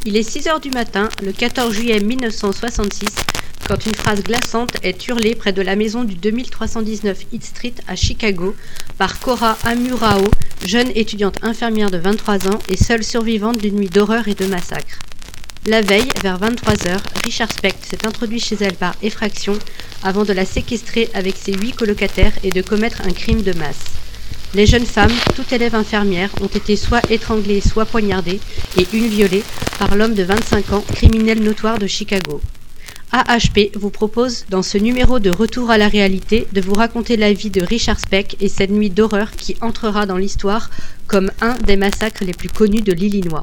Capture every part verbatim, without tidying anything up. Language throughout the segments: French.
Il est six heures du matin, le quatorze juillet mille neuf cent soixante-six, quand une phrase glaçante est hurlée près de la maison du deux mille trois cent dix-neuf Heath Street à Chicago par Cora Amurao, jeune étudiante infirmière de vingt-trois ans et seule survivante d'une nuit d'horreur et de massacre. La veille, vers vingt-trois heures, Richard Speck s'est introduit chez elle par effraction avant de la séquestrer avec ses huit colocataires et de commettre un crime de masse. Les jeunes femmes, toutes élèves infirmières, ont été soit étranglées, soit poignardées, et une violée, par l'homme de vingt-cinq ans, criminel notoire de Chicago. A H P vous propose, dans ce numéro de Retour à la réalité, de vous raconter la vie de Richard Speck et cette nuit d'horreur qui entrera dans l'histoire comme un des massacres les plus connus de l'Illinois.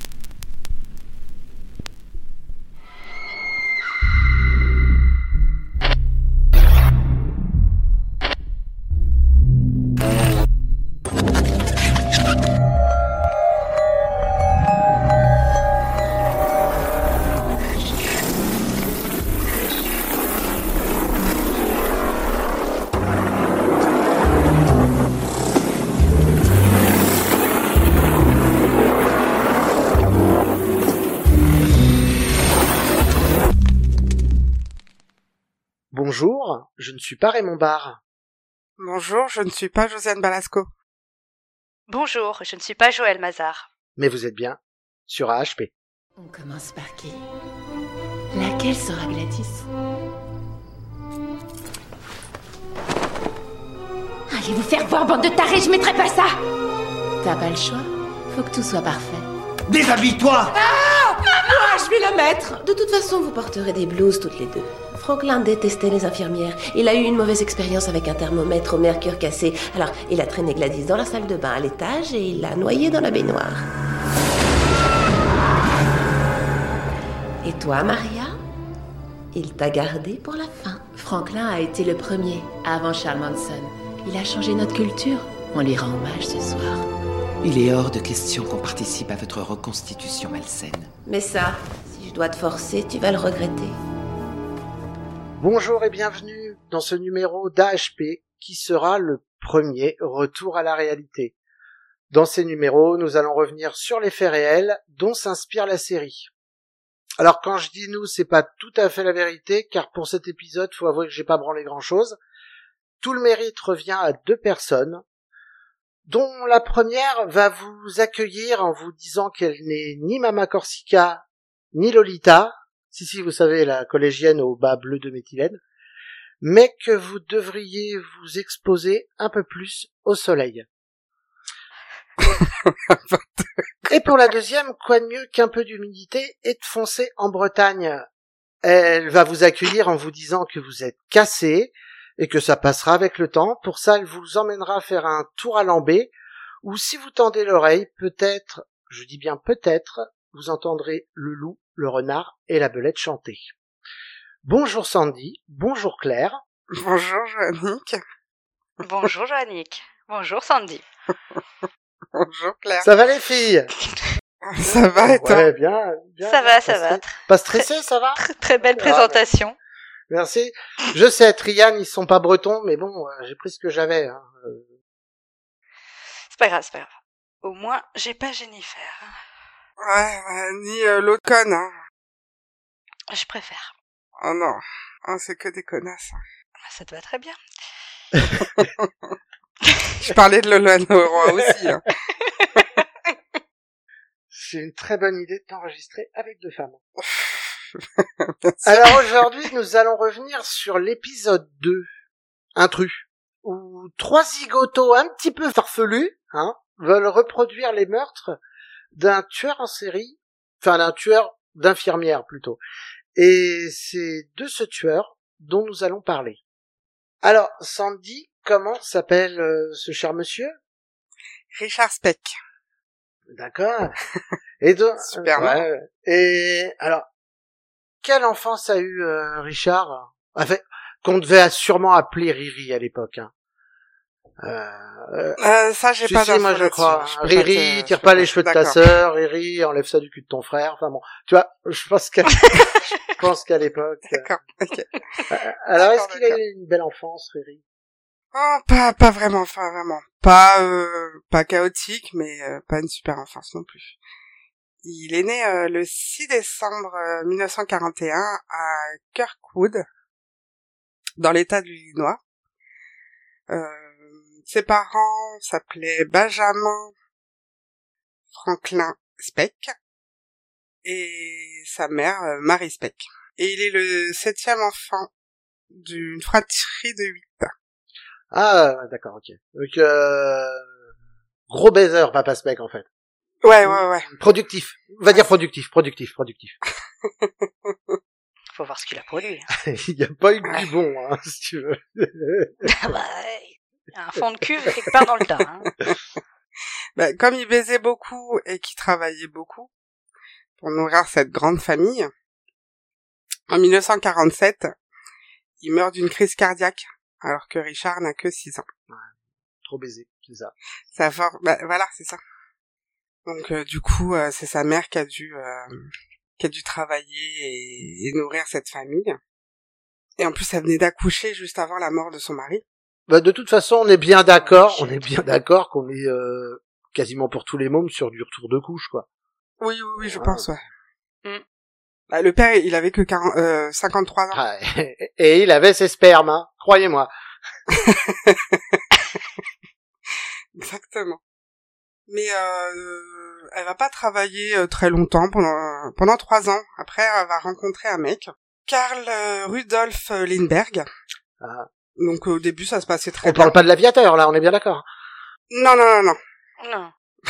Bonjour, je ne suis pas Raymond Barre. Bonjour, je ne suis pas Josiane Balasco. Bonjour, je ne suis pas Joël Mazar. Mais vous êtes bien sur A H P. On commence par qui? Laquelle sera Gladys? Allez vous faire voir, bande de tarés, je mettrai pas ça! T'as pas le choix, faut que tout soit parfait. Déshabille-toi! Ah! Moi, je vais la mettre! De toute façon, vous porterez des blouses toutes les deux. Franklin détestait les infirmières. Il a eu une mauvaise expérience avec un thermomètre au mercure cassé. Alors, il a traîné Gladys dans la salle de bain à l'étage et il l'a noyée dans la baignoire. Et toi, Maria? Il t'a gardée pour la fin. Franklin a été le premier, avant Charles Manson. Il a changé notre culture. On lui rend hommage ce soir. Il est hors de question qu'on participe à votre reconstitution malsaine. Mais ça, si je dois te forcer, tu vas le regretter. Bonjour et bienvenue dans ce numéro d'A H P qui sera le premier retour à la réalité. Dans ces numéros, nous allons revenir sur les faits réels dont s'inspire la série. Alors quand je dis nous, c'est pas tout à fait la vérité, car pour cet épisode, faut avouer que j'ai pas branlé grand chose. Tout le mérite revient à deux personnes, dont la première va vous accueillir en vous disant qu'elle n'est ni Mama Corsica, ni Lolita, si si vous savez, la collégienne au bas bleu de méthylène, mais que vous devriez vous exposer un peu plus au soleil. Et pour la deuxième, quoi de mieux qu'un peu d'humidité et de foncer en Bretagne. Elle va vous accueillir en vous disant que vous êtes cassé et que ça passera avec le temps. Pour ça, elle vous emmènera faire un tour à Lambé, où si vous tendez l'oreille, peut-être, je dis bien peut-être, vous entendrez le loup, le renard et la belette chanter. Bonjour Sandy, bonjour Claire. Bonjour Joannick. Bonjour Joannick. Bonjour Sandy. Bonjour Claire. Ça va les filles? Ça va et toi? Ouais, bien, bien. Ça bien, va, ça va. Pas stressé, ça va? Très, très belle Ah, présentation. Merci. Je sais, Trian, ils sont pas bretons, mais bon, euh, j'ai pris ce que j'avais. Hein. Euh... C'est pas grave, c'est pas grave. Au moins, j'ai pas Jennifer. Ouais, ouais ni euh, l'autre conne, hein. Je préfère. Oh non, oh, c'est que des connasses. Ça te va très bien. Je parlais de Lola Leroy aussi, hein. C'est une très bonne idée d'enregistrer avec deux femmes. Alors aujourd'hui, nous allons revenir sur l'épisode deux, Intrus, où trois zigotos un petit peu farfelus, hein, veulent reproduire les meurtres d'un tueur en série, enfin d'un tueur d'infirmière plutôt. Et c'est de ce tueur dont nous allons parler. Alors, Sandy, comment s'appelle euh, ce cher monsieur? Richard Speck. D'accord. Et donc, super. Ouais, ouais. Et alors, quelle enfance a eu euh, Richard? Enfin, qu'on devait sûrement appeler Riri à l'époque. Hein. Euh, euh, ça, j'ai si, pas si, d'infos moi je crois. je Riri, te... tire pas les cheveux de ta D'accord. sœur. Riri, enlève ça du cul de ton frère. Enfin bon, tu vois, je pense qu'à, je pense qu'à l'époque. D'accord. Ok. Euh, alors, est-ce qu'il a eu une belle enfance, Riri? Oh, pas, pas vraiment, enfin vraiment. Pas, euh, pas chaotique, mais euh, pas une super enfance non plus. Il est né euh, le six décembre euh, mille neuf cent quarante et un à Kirkwood, dans l'État de l'Illinois. Euh, ses parents s'appelaient Benjamin Franklin Speck et sa mère euh, Mary Speck. Et il est le septième enfant d'une fratrie de huit. Ah, d'accord, ok. Donc, euh... gros baiser, papa Speck, en fait. Ouais, ouais, ouais. Productif. On va dire productif, productif, productif. Faut voir ce qu'il a produit. Il n'y a pas eu que du bon, hein, si tu veux. Ah bah, il y a un fond de cul quelque part dans le tas. Hein. Bah, comme il baisait beaucoup et qu'il travaillait beaucoup pour nourrir cette grande famille, en mille neuf cent quarante-sept, il meurt d'une crise cardiaque, alors que Richard n'a que six ans. Ouais, trop baisé, c'est ça. Ça for... bah, voilà, c'est ça. Donc euh, du coup, euh, c'est sa mère qui a dû euh, qui a dû travailler et, et nourrir cette famille. Et en plus, elle venait d'accoucher juste avant la mort de son mari. Bah, de toute façon, on est bien d'accord, on est bien d'accord qu'on est euh, quasiment pour tous les mômes sur du retour de couche, quoi. Oui, oui, oui, je Ouais. pense, ouais. Mm. Bah, le père, il avait que quarante, euh, cinquante-trois ans. Ah, et, et il avait ses spermes, hein, croyez-moi. Exactement. Mais euh, elle va pas travailler euh, très longtemps, pendant pendant trois ans. Après, elle va rencontrer un mec, Karl euh, Rudolf Lindbergh. Ah. Donc au début, ça se passait très On bien. parle pas de l'aviateur, là, on est bien d'accord. Non, non, non, non. Non.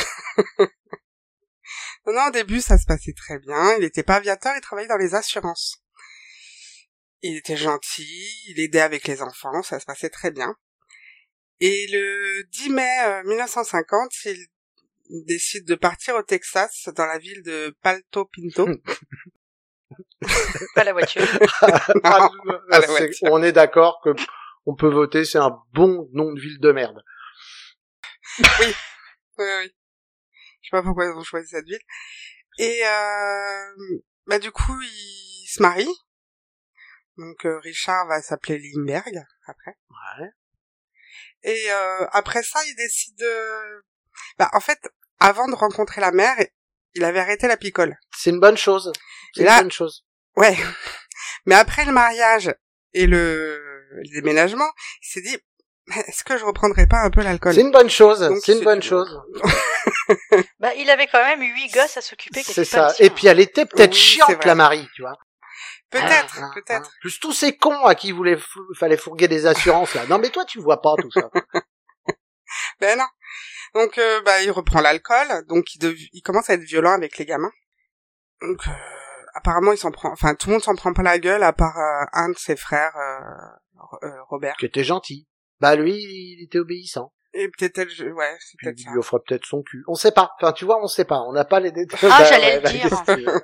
Non, non, au début, ça se passait très bien. Il était pas aviateur, il travaillait dans les assurances. Il était gentil, il aidait avec les enfants, ça se passait très bien. Et le dix mai euh, mille neuf cent cinquante, il décide de partir au Texas, dans la ville de Palto Pinto. Pas la voiture. Ah, à la c'est- voiture. on est d'accord que on peut voter, c'est un bon nom de ville de merde. Oui, oui. Je sais pas pourquoi ils ont choisi cette ville. Et euh, bah du coup, il se marie. Donc euh, Richard va s'appeler Lindbergh après. Ouais. Et euh, après ça, il décide de... Bah en fait, avant de rencontrer la mère, il avait arrêté la picole. C'est une bonne chose. C'est Et une là- bonne chose. Ouais. Mais après le mariage et le, le déménagement, il s'est dit, est-ce que je reprendrais pas un peu l'alcool? C'est une bonne chose. Donc, C'est une c'est- bonne chose. Bah, il avait quand même huit gosses à s'occuper. qu'est-ce C'est qu'il fallait ça. dire, Et puis elle était peut-être Oui, c'est chiante, vrai. la Marie, tu vois. Peut-être, Hein, peut-être. hein. Plus tous ces cons à qui il voulait, fou- fallait fourguer des assurances, là. Non, mais toi, tu vois pas tout ça. Ben non. Donc euh, bah il reprend l'alcool, donc il, dev- il commence à être violent avec les gamins. Donc euh, apparemment il s'en prend, enfin tout le monde s'en prend pas la gueule à part euh, un de ses frères, euh, euh, Robert. Qui était gentil. Bah, lui, il était obéissant. Et peut-être elle, je- ouais, c'est Puis peut-être il ça. lui offre peut-être son cul. On sait pas. Enfin, tu vois, on sait pas. On n'a pas les détails. Ah, Bah, j'allais le bah, dire.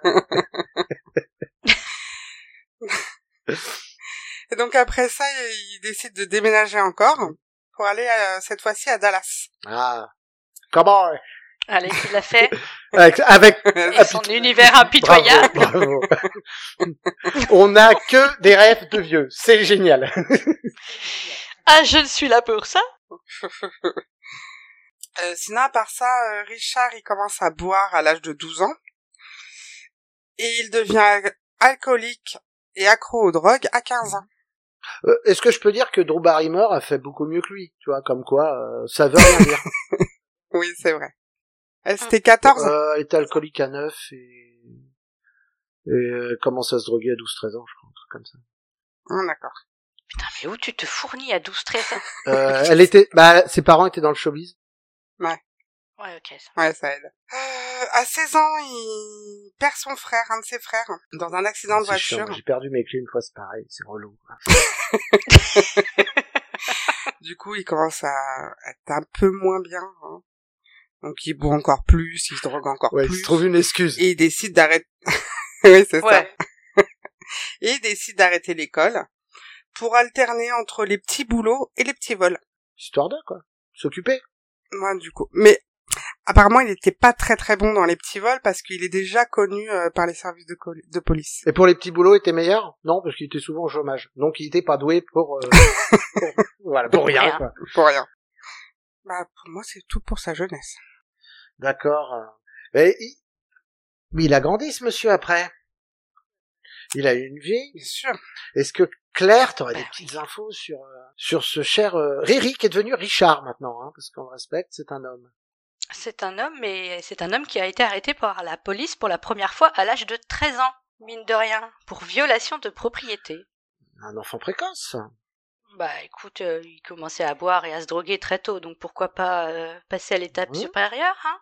c'est- Et donc après ça, il décide de déménager encore pour aller euh, cette fois-ci à Dallas. Ah. Comment? Allez, il l'a fait. Avec, avec, Et son univers impitoyable. bravo, bravo. On n'a que des rêves de vieux. C'est génial. Ah, je ne suis là pour ça. Euh, sinon, à part ça, euh, Richard, il commence à boire à l'âge de douze ans. Et il devient al- alcoolique et accro aux drogues à quinze ans. Euh, Est-ce que je peux dire que Drew Barrymore a fait beaucoup mieux que lui? Tu vois, comme quoi, euh, ça veut rien dire. Oui, c'est vrai. Elle, c'était quatorze. Euh, elle était alcoolique à neuf et, et euh, commence à se droguer à douze treize ans, je crois, un truc comme ça. Hum, d'accord. Putain, mais où tu te fournis à douze treize ans? Euh, elle était, bah, ses parents étaient dans le showbiz. Ouais, ok. Ça. Ouais, ça aide. Euh, à seize ans, il perd son frère, un de ses frères, dans un accident de C'est chiant, voiture. j'ai perdu mes clés une fois, c'est pareil, c'est relou. Du coup, il commence à être un peu moins bien. Hein. Donc, il boit encore plus, il se drogue encore Ouais, il plus. se trouve une excuse. Et il décide d'arrêter... oui, c'est ça. Ouais. Et il décide d'arrêter l'école pour alterner entre les petits boulots et les petits vols. Histoire de, quoi. S'occuper. Moi, du coup. Mais apparemment, il n'était pas très très bon dans les petits vols parce qu'il est déjà connu euh, par les services de, col- de police. Et pour les petits boulots, il était meilleur? Non, parce qu'il était souvent au chômage. Donc il était pas doué pour, euh, pour- voilà, pour rien, Rien. quoi. Pour rien. Bah, pour moi, c'est tout pour sa jeunesse. D'accord. Et il- Mais il a grandi, ce monsieur, après. Il a eu une vie. Bien sûr. Est-ce que Claire, t'aurais Bah des petites infos sur euh, sur ce cher euh, Riri qui est devenu Richard maintenant, hein, parce qu'on le respecte, c'est un homme. C'est un homme, mais c'est un homme qui a été arrêté par la police pour la première fois à l'âge de treize ans, mine de rien, pour violation de propriété. Un enfant précoce. Bah écoute, euh, il commençait à boire et à se droguer très tôt, donc pourquoi pas euh, passer à l'étape Mmh. supérieure, hein.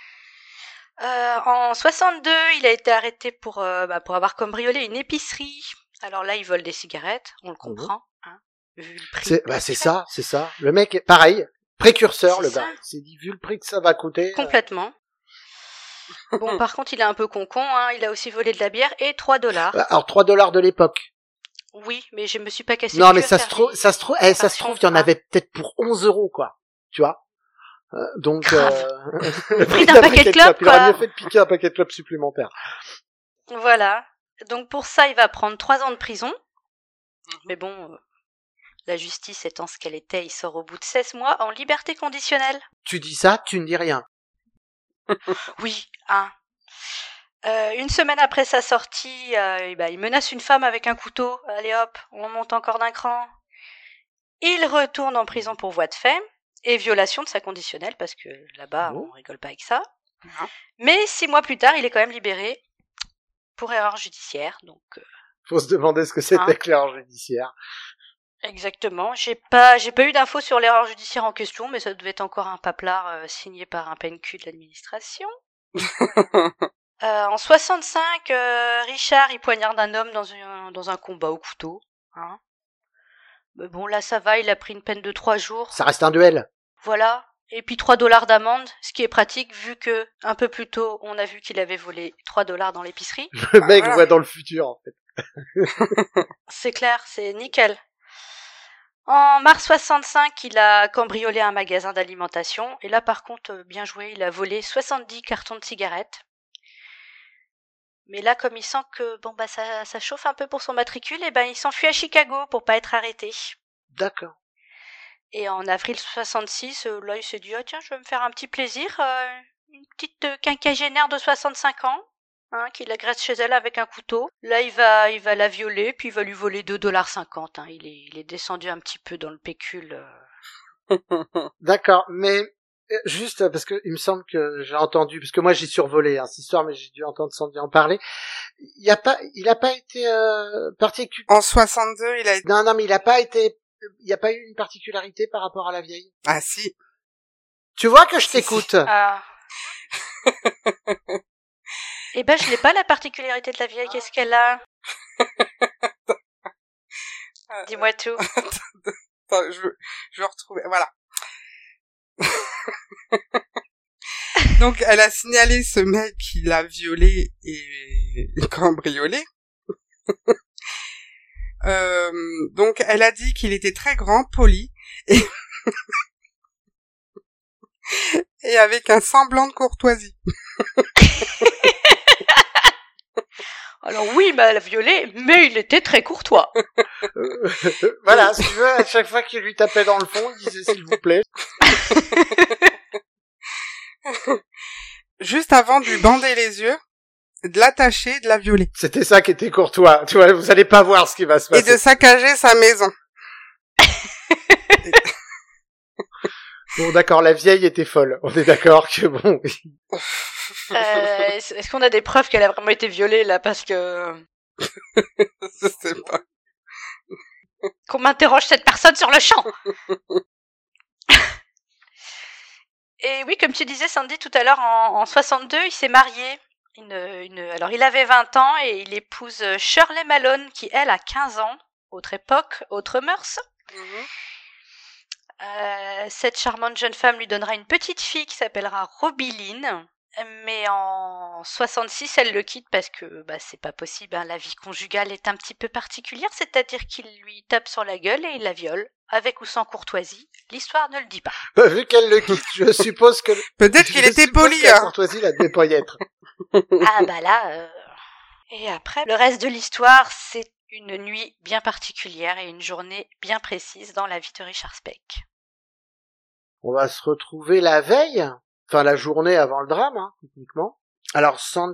Euh, en soixante-deux, il a été arrêté pour, euh, bah, pour avoir cambriolé une épicerie. Alors là, il vole des cigarettes, on le comprend, hein, vu le prix. C'est bah c'est ça, c'est ça. Le mec est pareil, précurseur C'est le ça. gars. Il s'est dit vu le prix que ça va coûter. euh, Complètement. Bon, par contre, il est un peu concon, hein, il a aussi volé de la bière et trois dollars. euh, Alors trois dollars de l'époque. Oui, mais je me suis pas cassé Non le mais cul à ça se faire trouve, des- ça se trouve, eh, ça se Attention, trouve, il y en hein. avait peut-être pour onze euros quoi. Tu vois. Euh, donc Grave. euh... Le prix d'un paquet de clopes, Il aurait quoi. mieux fait de piquer un paquet de clopes supplémentaire. Voilà. Donc pour ça, il va prendre trois ans de prison. Mais bon, euh, la justice étant ce qu'elle était, il sort au bout de seize mois en liberté conditionnelle. Tu dis ça, tu ne dis rien. Oui, hein. Euh, une semaine après sa sortie, euh, eh ben, il menace une femme avec un couteau. Allez hop, on monte encore d'un cran. Il retourne en prison pour voie de fait et violation de sa conditionnelle, parce que là-bas, Oh. on rigole pas avec ça. Non. Mais six mois plus tard, il est quand même libéré pour erreur judiciaire. Donc euh, Faut se demander ce que c'était Hein. que l'erreur judiciaire. exactement. J'ai pas, j'ai pas eu d'infos sur l'erreur judiciaire en question, mais ça devait être encore un paplard euh, signé par un P N Q de l'administration. Euh, en soixante-cinq, euh, Richard il poignarde un homme dans un dans un combat au couteau. Hein. Mais bon, là ça va, il a pris une peine de trois jours. Ça reste un duel. Voilà. Et puis trois dollars d'amende, ce qui est pratique vu que un peu plus tôt, on a vu qu'il avait volé trois dollars dans l'épicerie. Le mec voilà. voit dans le futur en fait. C'est clair, c'est nickel. En mars soixante-cinq, il a cambriolé un magasin d'alimentation. Et là, par contre, euh, bien joué, il a volé soixante-dix cartons de cigarettes. Mais là, comme il sent que bon bah ça, ça chauffe un peu pour son matricule, et ben il s'enfuit à Chicago pour pas être arrêté. D'accord. Et en avril soixante-six, euh, là il s'est dit ah tiens, je vais me faire un petit plaisir, euh, une petite euh, quinquagénaire de soixante-cinq ans, hein, qui l'agresse chez elle avec un couteau. Là il va, il va la violer, puis il va lui voler deux dollars cinquante. Hein. Il est, il est descendu un petit peu dans le pécule. Euh... D'accord, mais euh, juste parce que il me semble que j'ai entendu, parce que moi j'ai survolé hein, cette histoire, mais j'ai dû entendre Sandy en parler. Il y a pas, il a pas été euh, particulier. En soixante-deux, il a été... Non, non, mais il a pas été. Il y a pas eu une particularité par rapport à la vieille. Ah si. Tu vois que je Si, t'écoute. Ah. Eh ben je n'ai pas la particularité de la vieille. Qu'est-ce qu'elle a? Dis-moi tout. Attends, je veux, je veux retrouver. Voilà. Donc, elle a signalé ce mec qui l'a violé et cambriolé. euh, donc, elle a dit qu'il était très grand, poli, et, et avec un semblant de courtoisie. Alors oui, bah, elle a violé, mais il était très courtois. Euh, voilà, si tu veux, à chaque fois qu'il lui tapait dans le fond, il disait s'il vous plaît. Juste avant de lui bander les yeux, de l'attacher, de la violer. C'était ça qui était courtois. Tu vois, vous allez pas voir ce qui va se Et passer. de saccager sa maison. Bon, d'accord, la vieille était folle. On est d'accord que bon. Euh, est-ce est-ce qu'on a des preuves qu'elle a vraiment été violée là, parce que Je sais pas. qu'on m'interroge cette personne sur le champ. Et oui, comme tu disais Sandy tout à l'heure, en, en soixante-deux, il s'est marié. Une, une, alors il avait vingt ans et il épouse Shirley Malone qui elle a quinze ans, autre époque, autre mœurs. Mhm. Euh, cette charmante jeune femme lui donnera une petite fille qui s'appellera Robiline. Mais en soixante-six, elle le quitte parce que bah, c'est pas possible. Hein, la vie conjugale est un petit peu particulière, c'est-à-dire qu'il lui tape sur la gueule et il la viole, avec ou sans courtoisie. L'histoire ne le dit pas. Bah, vu qu'elle le quitte, je suppose que. Peut-être je qu'il était suppose poli, que la hein. courtoisie la devait pas y être. Ah bah là... Euh... Et après, le reste de l'histoire, c'est une nuit bien particulière et une journée bien précise dans la vie de Richard Speck. On va se retrouver la veille, enfin la journée avant le drame, hein, techniquement. Alors Sandy,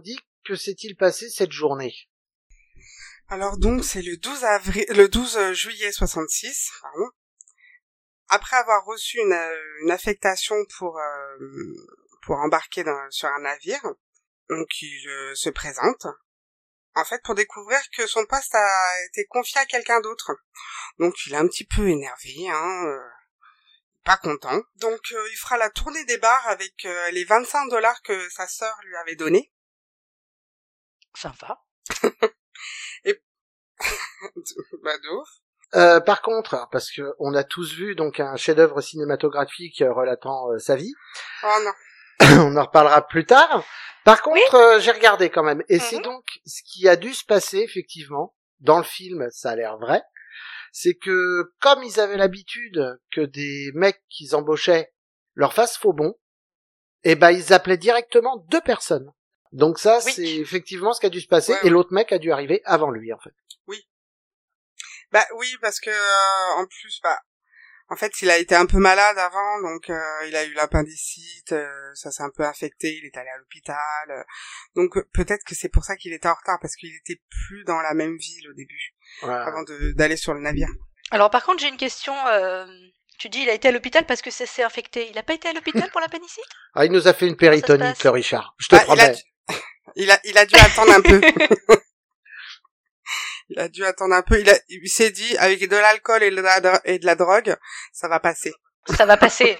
que s'est-il passé cette journée? Alors donc, c'est le douze avril, le douze juillet soixante-six, pardon. Après avoir reçu une, une affectation pour euh, pour embarquer dans, sur un navire, donc il euh, se présente, en fait, pour découvrir que son poste a été confié à quelqu'un d'autre. Donc il est un petit peu énervé, hein, euh, pas content. Donc euh, il fera la tournée des bars avec euh, les vingt-cinq dollars que sa sœur lui avait donnés. Sympa. Et bah de ouf. Euh, par contre, parce que on a tous vu donc un chef-d'œuvre cinématographique euh, relatant euh, sa vie. Oh non. On en reparlera plus tard. Par contre, Oui. euh, j'ai regardé quand même, et Mm-hmm. c'est donc ce qui a dû se passer effectivement dans le film. Ça a l'air vrai. C'est que comme ils avaient l'habitude que des mecs qu'ils embauchaient leur fassent faux bon, et ben ils appelaient directement deux personnes. Donc ça, Oui. c'est effectivement ce qui a dû se passer, Ouais, et ouais. l'autre mec a dû arriver avant lui en fait. Bah oui, parce que euh, en plus, bah, en fait, il a été un peu malade avant, donc euh, il a eu l'appendicite, euh, ça s'est un peu infecté, il est allé à l'hôpital. euh, donc euh, peut-être que c'est pour ça qu'il était en retard, parce qu'il était plus dans la même ville au début, Voilà. avant de, d'aller sur le navire. Alors par contre, j'ai une question. euh, Tu dis il a été à l'hôpital parce que ça s'est infecté. Il a pas été à l'hôpital pour l'appendicite? Ah, il nous a fait une Comment ça se péritonite, passe le Richard. Je te Bah, il, a promets. dû... il a il a dû attendre un peu. Il a dû attendre un peu. Il, a... il s'est dit, avec de l'alcool et de la, dro- et de la drogue, ça va passer. Ça va passer.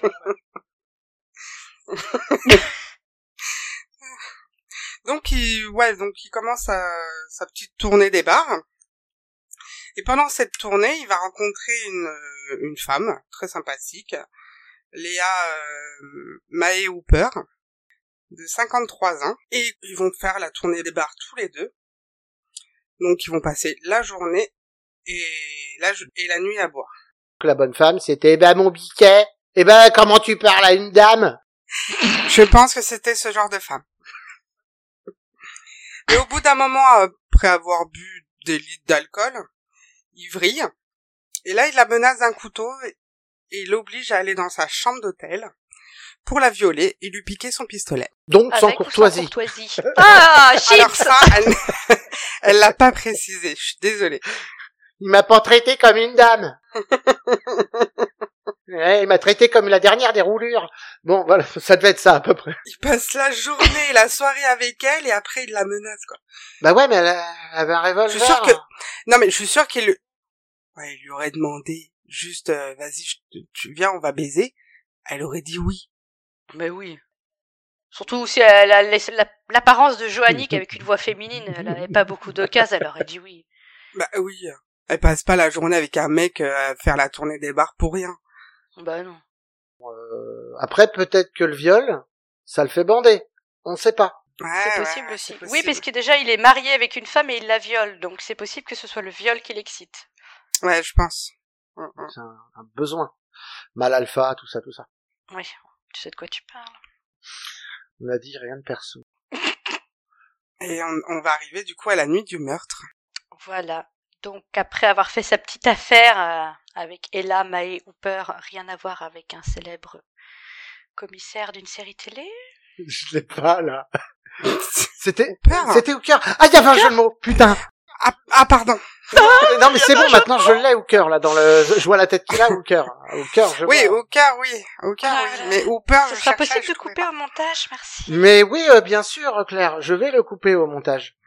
Donc il, ouais, donc il commence sa, sa petite tournée des bars. Et pendant cette tournée, il va rencontrer une, une femme très sympathique, Léa euh, Mae Hooper, de cinquante-trois ans. Et ils vont faire la tournée des bars tous les deux. Donc ils vont passer la journée et la, et la nuit à boire. La bonne femme, c'était, eh ben, mon biquet. Eh ben, comment tu parles à une dame? Je pense que c'était ce genre de femme. Et au bout d'un moment, après avoir bu des litres d'alcool, il vrille. Et là, il la menace d'un couteau et il l'oblige à aller dans sa chambre d'hôtel pour la violer et lui piquer son pistolet. Donc, sans Avec ou courtoisie. sans courtoisie. Ah, shit. Alors ça, elle, elle l'a pas précisé. Je suis désolée. Il m'a pas traité comme une dame. Ouais, il m'a traité comme la dernière des roulures. Bon, voilà, ça devait être ça, à peu près. Il passe la journée et la soirée avec elle et après il la menace, quoi. Bah ouais, mais elle, a- elle avait un revolver. Je suis sûr que, non mais je suis sûr qu'il, ouais, il lui aurait demandé juste, euh, vas-y, je te- tu viens, on va baiser. Elle aurait dit oui. Mais oui. Surtout si elle a laissé la- l'apparence de Joannick avec une voix féminine, elle avait pas beaucoup d'occasions, elle aurait dit oui. Bah oui. Elle passe pas la journée avec un mec euh, à faire la tournée des bars pour rien. Bah non. Euh, après, peut-être que le viol, ça le fait bander. On ne sait pas. Ouais, C'est ouais, possible c'est aussi. possible. Oui, parce que déjà il est marié avec une femme et il la viole, donc c'est possible que ce soit le viol qui l'excite. Ouais, je pense. Mm, mm. C'est un, un besoin. Mal alpha, tout ça, tout ça. Oui, tu sais de quoi tu parles. On a dit rien de perso. Et on, on va arriver du coup à la nuit du meurtre. Voilà. Donc après avoir fait sa petite affaire euh, avec Ella Mae Hooper, rien à voir avec un célèbre commissaire d'une série télé. Je l'ai pas, là. C'était, Hooper. c'était Hooker. Ah, il y avait un jeu de mots, putain. Ah, ah pardon. Non, mais c'est bon, maintenant je l'ai, Hooker, là, dans le, je vois la tête qu'il a, Hooker. Hooker, je Oui, vois. Hooker, oui. Hooker, Ah, oui. voilà. Mais Hooper, Ce je sera cherchais, possible je de trouvais couper pas. au montage, merci. Mais oui, euh, bien sûr, Claire, je vais le couper au montage.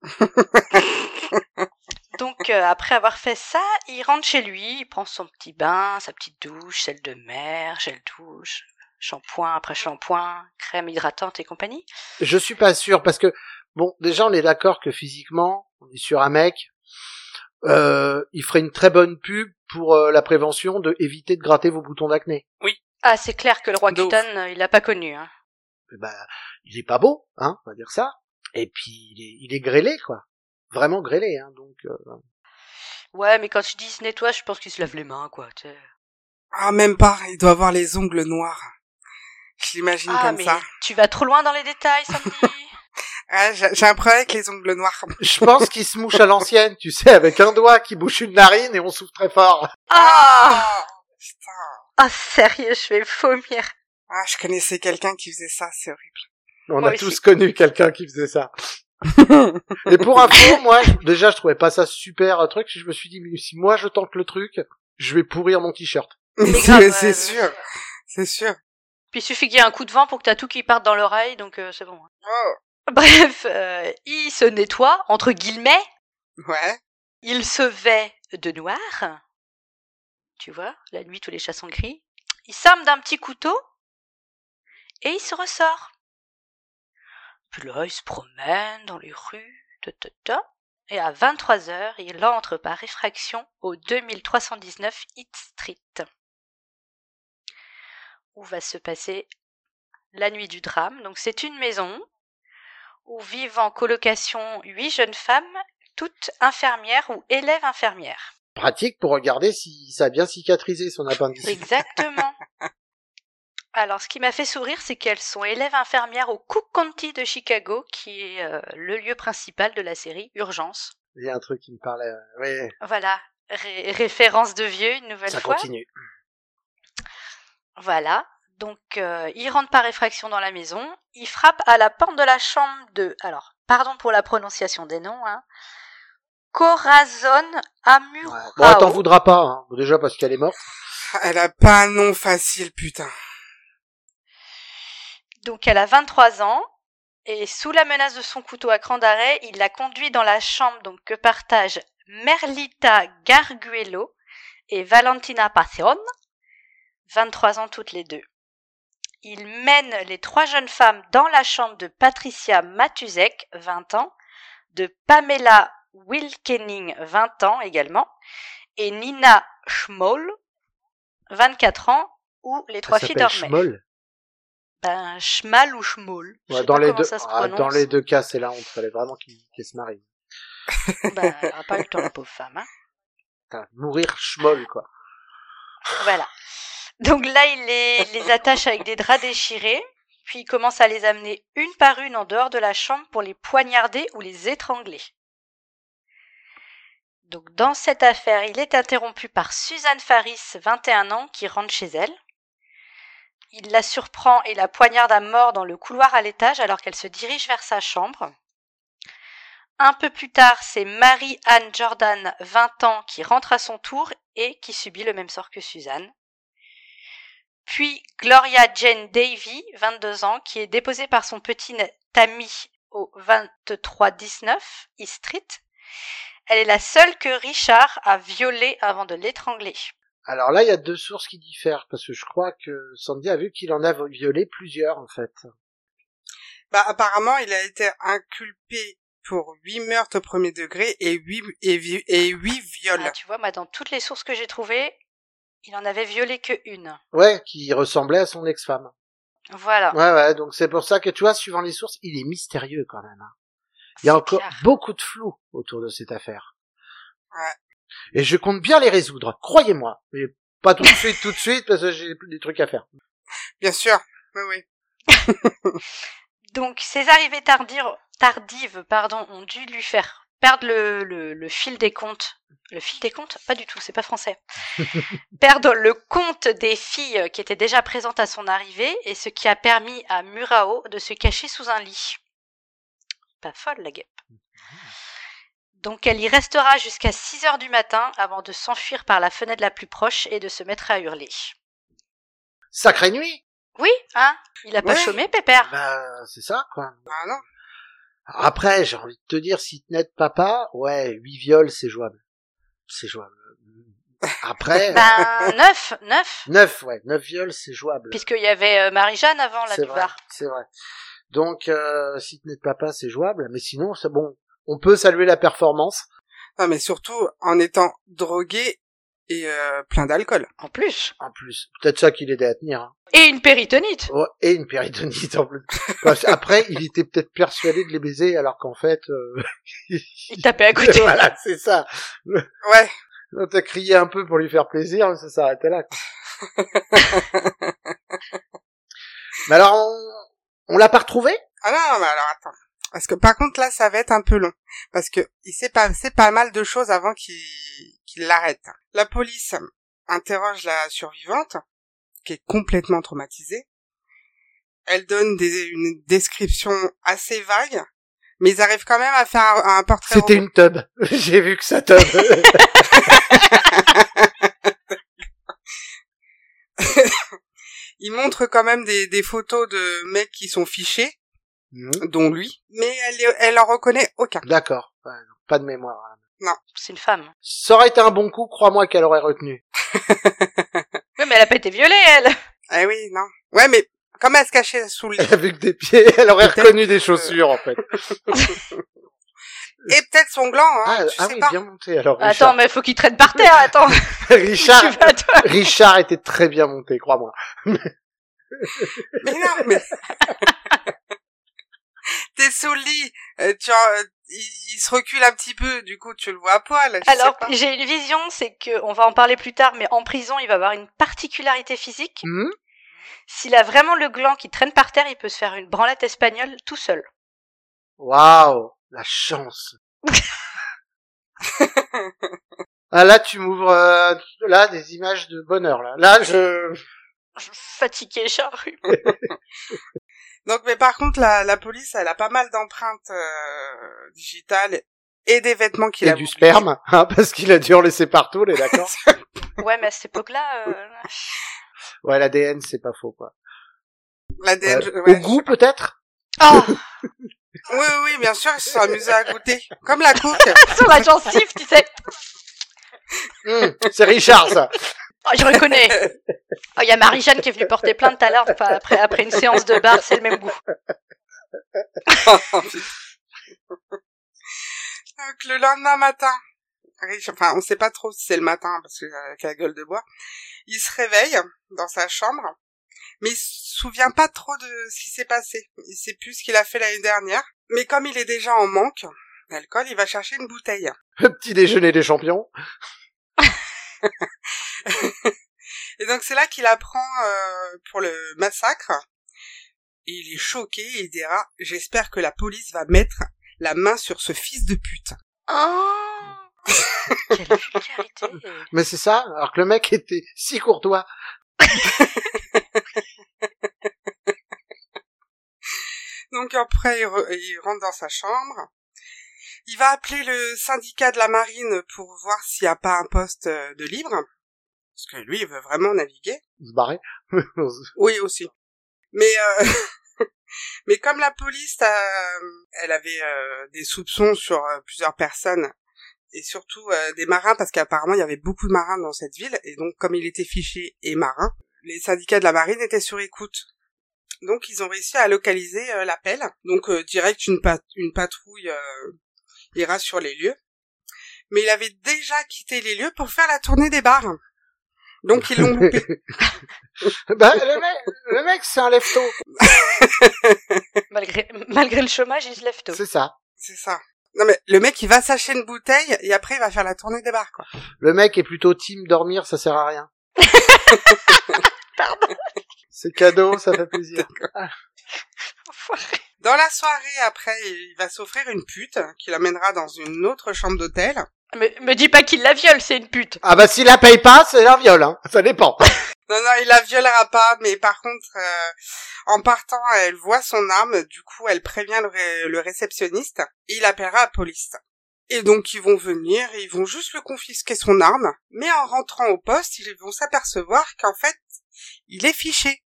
Donc euh, après avoir fait ça, il rentre chez lui, il prend son petit bain, sa petite douche, sel de mer, gel douche, shampoing après shampoing, crème hydratante et compagnie. Je suis pas sûr, parce que, bon, déjà, on est d'accord que physiquement, on est sur un mec, euh, il ferait une très bonne pub pour euh, la prévention de éviter de gratter vos boutons d'acné. Ah, c'est clair que le roi De ouf. Kutan, euh, il l'a pas connu. Hein. Eh ben, il est pas beau, hein, on va dire ça. Et puis, il est, il est grêlé, quoi. Vraiment grêlé, hein, donc... Euh... Ouais, mais quand tu dis il se nettoie, je pense qu'il se lave les mains, quoi. Tu sais. Ah, même pas. Il doit avoir les ongles noirs. Je l'imagine Ah, comme mais ça. tu vas trop loin dans les détails, Sandy. Ah, j'ai j'ai un problème avec les ongles noirs. Je pense qu'il se mouche à l'ancienne, tu sais, avec un doigt qui bouche une narine et on souffle très fort. Ah, Putain. ah, sérieux, je vais vomir. Ah, je connaissais quelqu'un qui faisait ça, c'est horrible. On Moi a aussi. tous connu quelqu'un qui faisait ça. Et pour info, moi, je- déjà, je trouvais pas ça super euh, truc. Je me suis dit, mais si moi je tente le truc, je vais pourrir mon t-shirt. Mais C'est c'est, grave, c'est ouais. sûr, c'est sûr. Puis il suffit qu'il y ait un coup de vent pour que t'as tout qui parte dans l'oreille, donc euh, c'est bon. Oh, Bref, euh, il se nettoie, entre guillemets, ouais. il se vêt de noir. Tu vois, la nuit tous les chats sont gris. Il s'arme d'un petit couteau et il se ressort. Puis là, il se promène dans les rues, ta, ta, ta, et à vingt-trois heures, il entre par effraction au deux mille trois cent dix-neuf Heath Street, où va se passer la nuit du drame. Donc c'est une maison où vivent en colocation huit jeunes femmes, toutes infirmières ou élèves infirmières. Pratique pour regarder si ça a bien cicatrisé son appendicite. Exactement. Alors, ce qui m'a fait sourire, c'est qu'elles sont élèves infirmières au Cook County de Chicago, qui est euh, le lieu principal de la série Urgence. Il y a un truc qui me parlait. euh, Oui, Voilà, Ré- référence de vieux une nouvelle ça fois. continue. Voilà, donc euh, il rentre par effraction dans la maison, il frappe à la porte de la chambre de... Alors, pardon pour la prononciation des noms, hein. Corazon Amurao. Ouais. Bon, elle t'en voudra pas, hein. Déjà parce qu'elle est morte. Elle a pas un nom facile, putain. Donc elle a vingt-trois ans, et sous la menace de son couteau à cran d'arrêt, il la conduit dans la chambre donc, que partagent Merlita Garguelo et Valentina Passion, vingt-trois ans toutes les deux. Il mène les trois jeunes femmes dans la chambre de Patricia Matusek, vingt ans, de Pamela Wilkening, vingt ans également, et Nina Schmoll, vingt-quatre ans, où les trois Elle filles s'appelle dormaient. Schmoll. Ben, Schmal ou Schmoll, je Ouais, sais dans pas les comment deux, ça se ah, prononce. dans les deux cas, c'est la honte. Fallait vraiment qu'il qu'il se marie. Ben, elle aura pas eu le temps, la pauvre femme, hein. Putain, mourir Schmoll, quoi. Voilà. Donc là, il les, les attache avec des draps déchirés, puis il commence à les amener une par une en dehors de la chambre pour les poignarder ou les étrangler. Donc dans cette affaire, il est interrompu par Suzanne Faris, vingt et un ans, qui rentre chez elle. Il la surprend et la poignarde à mort dans le couloir à l'étage alors qu'elle se dirige vers sa chambre. Un peu plus tard, c'est Marie-Anne Jordan, vingt ans, qui rentre à son tour et qui subit le même sort que Suzanne. Puis Gloria Jane Davy, vingt-deux ans, qui est déposée par son petit ami au vingt-trois dix-neuf East Street. Elle est la seule que Richard a violée avant de l'étrangler. Alors là, il y a deux sources qui diffèrent, parce que je crois que Sandy a vu qu'il en a violé plusieurs, en fait. Bah, apparemment, il a été inculpé pour huit meurtres au premier degré et huit, et, vi- et huit viols. Ah, tu vois, moi, dans toutes les sources que j'ai trouvées, il en avait violé que une. Ouais, qui ressemblait à son ex-femme. Voilà. Ouais, ouais, donc c'est pour ça que, tu vois, suivant les sources, il est mystérieux, quand même. hein. Il y a C'est encore clair. beaucoup de flou autour de cette affaire. Ouais. Et je compte bien les résoudre, croyez-moi. Mais pas tout de suite, tout de suite, parce que j'ai des trucs à faire. Bien sûr. Oui, oui. Donc, ces arrivées tardives, tardives pardon, ont dû lui faire perdre le, le, le fil des comptes. Le fil des comptes? Pas du tout, c'est pas français. Perdre le compte des filles qui étaient déjà présentes à son arrivée, et ce qui a permis à Murao de se cacher sous un lit. Pas folle, la guêpe. Donc, elle y restera jusqu'à six heures du matin avant de s'enfuir par la fenêtre la plus proche et de se mettre à hurler. Sacrée nuit! Oui, hein? Il a pas Ouais. chômé, Pépère? Bah, c'est ça, quoi. Ah non. Après, j'ai envie de te dire, si tu n'aides papa, ouais, huit viols, c'est jouable. C'est jouable. Après, Ben, neuf, neuf. neuf, ouais, neuf viols, c'est jouable. Puisqu'il y avait euh, Marie-Jeanne avant, la C'est du vrai, bar. c'est vrai. Donc, euh, si tu n'aides papa, c'est jouable. Mais sinon, c'est bon. On peut saluer la performance. Non, mais surtout en étant drogué et euh, plein d'alcool. En plus. En plus, peut-être ça qu'il aidait à tenir. Hein. Et une péritonite. Ouais, et une péritonite en plus. Parce qu'après, il était peut-être persuadé de les baiser, alors qu'en fait... Euh... Il tapait à côté. Voilà, c'est ça. Ouais. On t'a crié un peu pour lui faire plaisir, mais ça s'arrêtait là. Quoi. Mais alors, on, on l'a pas retrouvé? Ah non, mais alors attends. Parce que par contre là, ça va être un peu long. Parce que il s'est passé pas mal de choses avant qu'il qu'il l'arrête. La police interroge la survivante, qui est complètement traumatisée. Elle donne des, une description assez vague, Mais ils arrivent quand même à faire un, un portrait C'était robot. une tub. J'ai vu que ça tub. Ils montrent quand même des, des photos de mecs qui sont fichés, Mmh. dont lui, mais elle, elle en reconnaît aucun. D'accord. Ouais, non, pas de mémoire. C'est une femme. Ça aurait été un bon coup, crois-moi qu'elle aurait retenu. Oui, mais elle a pas été violée, elle. Eh oui, non. Ouais, mais comme elle se cachait sous le lit. Elle a vu que des pieds, elle aurait Peut-être reconnu des que- chaussures, en fait. Et peut-être son gland, hein, Ah, tu ah sais oui, pas. bien monté, alors, Attends, Richard. mais faut qu'il traîne par terre, attends. Richard, Tu vas, toi. Richard était très bien monté, crois-moi. Mais non, mais... T'es sous le lit, euh, tu euh, il, il se recule un petit peu, du coup tu le vois à poil. Je Alors, sais pas. j'ai une vision, c'est que, on va en parler plus tard, mais en prison, il va avoir une particularité physique. Hmm. S'il a vraiment le gland qui traîne par terre, il peut se faire une branlette espagnole tout seul. Waouh, la chance. Ah là, tu m'ouvres euh, là des images de bonheur là. Là, je Fatigué, charrue. Donc, mais par contre, la, la police, elle a pas mal d'empreintes euh, digitales et des vêtements qu'il et a du oubliés. sperme, hein, parce qu'il a dû en laisser partout, on est d'accord. Ouais, mais à cette époque-là, euh... Ouais, l'A D N, c'est pas faux quoi. L'A D N, Ouais. je- Au ouais, goût je- peut-être. Oh, Oui, oui, bien sûr, ils se sont amusés à goûter. Comme la coke. sur la gencive, tu sais. Hum, c'est Richard ça. Oh, je reconnais. Oh, il y a Marie-Jeanne qui est venue porter plainte tout à l'heure, enfin, après, après une séance de bar, c'est le même goût. Donc, le lendemain matin, Rich- enfin, on sait pas trop si c'est le matin, parce que avec la gueule de bois, il se réveille dans sa chambre, mais il se souvient pas trop de ce qui s'est passé. Il sait plus ce qu'il a fait l'année dernière. Mais comme il est déjà en manque d'alcool, il va chercher une bouteille. Le petit déjeuner des champions. Et donc, c'est là qu'il apprend euh, pour le massacre. Et il est choqué et il dira « J'espère que la police va mettre la main sur ce fils de pute. » Oh, quelle vulgarité. Mais c'est ça, alors que le mec était si courtois. Donc après, il, re- il rentre dans sa chambre. Il va appeler le syndicat de la marine pour voir s'il n'y a pas un poste euh, de libre. Parce que lui, il veut vraiment naviguer. Se barrer. Oui, aussi. Mais euh, mais comme la police, euh, elle avait euh, des soupçons sur euh, plusieurs personnes, et surtout euh, des marins, parce qu'apparemment, il y avait beaucoup de marins dans cette ville. Et donc, comme il était fiché et marin, les syndicats de la marine étaient sur écoute. Donc, ils ont réussi à localiser euh, l'appel. Donc, euh, direct, une, pat- une patrouille euh, ira sur les lieux. Mais il avait déjà quitté les lieux pour faire la tournée des bars. Donc, ils l'ont loupé. Bah, le mec, le mec, c'est un lefto. Malgré, malgré le chômage, il se lève tôt. C'est ça. C'est ça. Non, mais le mec, il va s'acheter une bouteille et après, il va faire la tournée des bars, quoi. Le mec est plutôt team dormir, ça sert à rien. Pardon. C'est cadeau, ça fait plaisir. Enfoiré. Dans la soirée, après, il va s'offrir une pute qui l'amènera dans une autre chambre d'hôtel. Me, me dis pas qu'il la viole, c'est une pute. Ah bah s'il la paye pas, c'est un viol, hein. Ça dépend. Non, non, il la violera pas, mais par contre, euh, en partant, elle voit son arme, du coup, elle prévient le, ré- le réceptionniste, et il appellera la police. Et donc, ils vont venir, et ils vont juste le confisquer son arme, mais en rentrant au poste, ils vont s'apercevoir qu'en fait, il est fiché.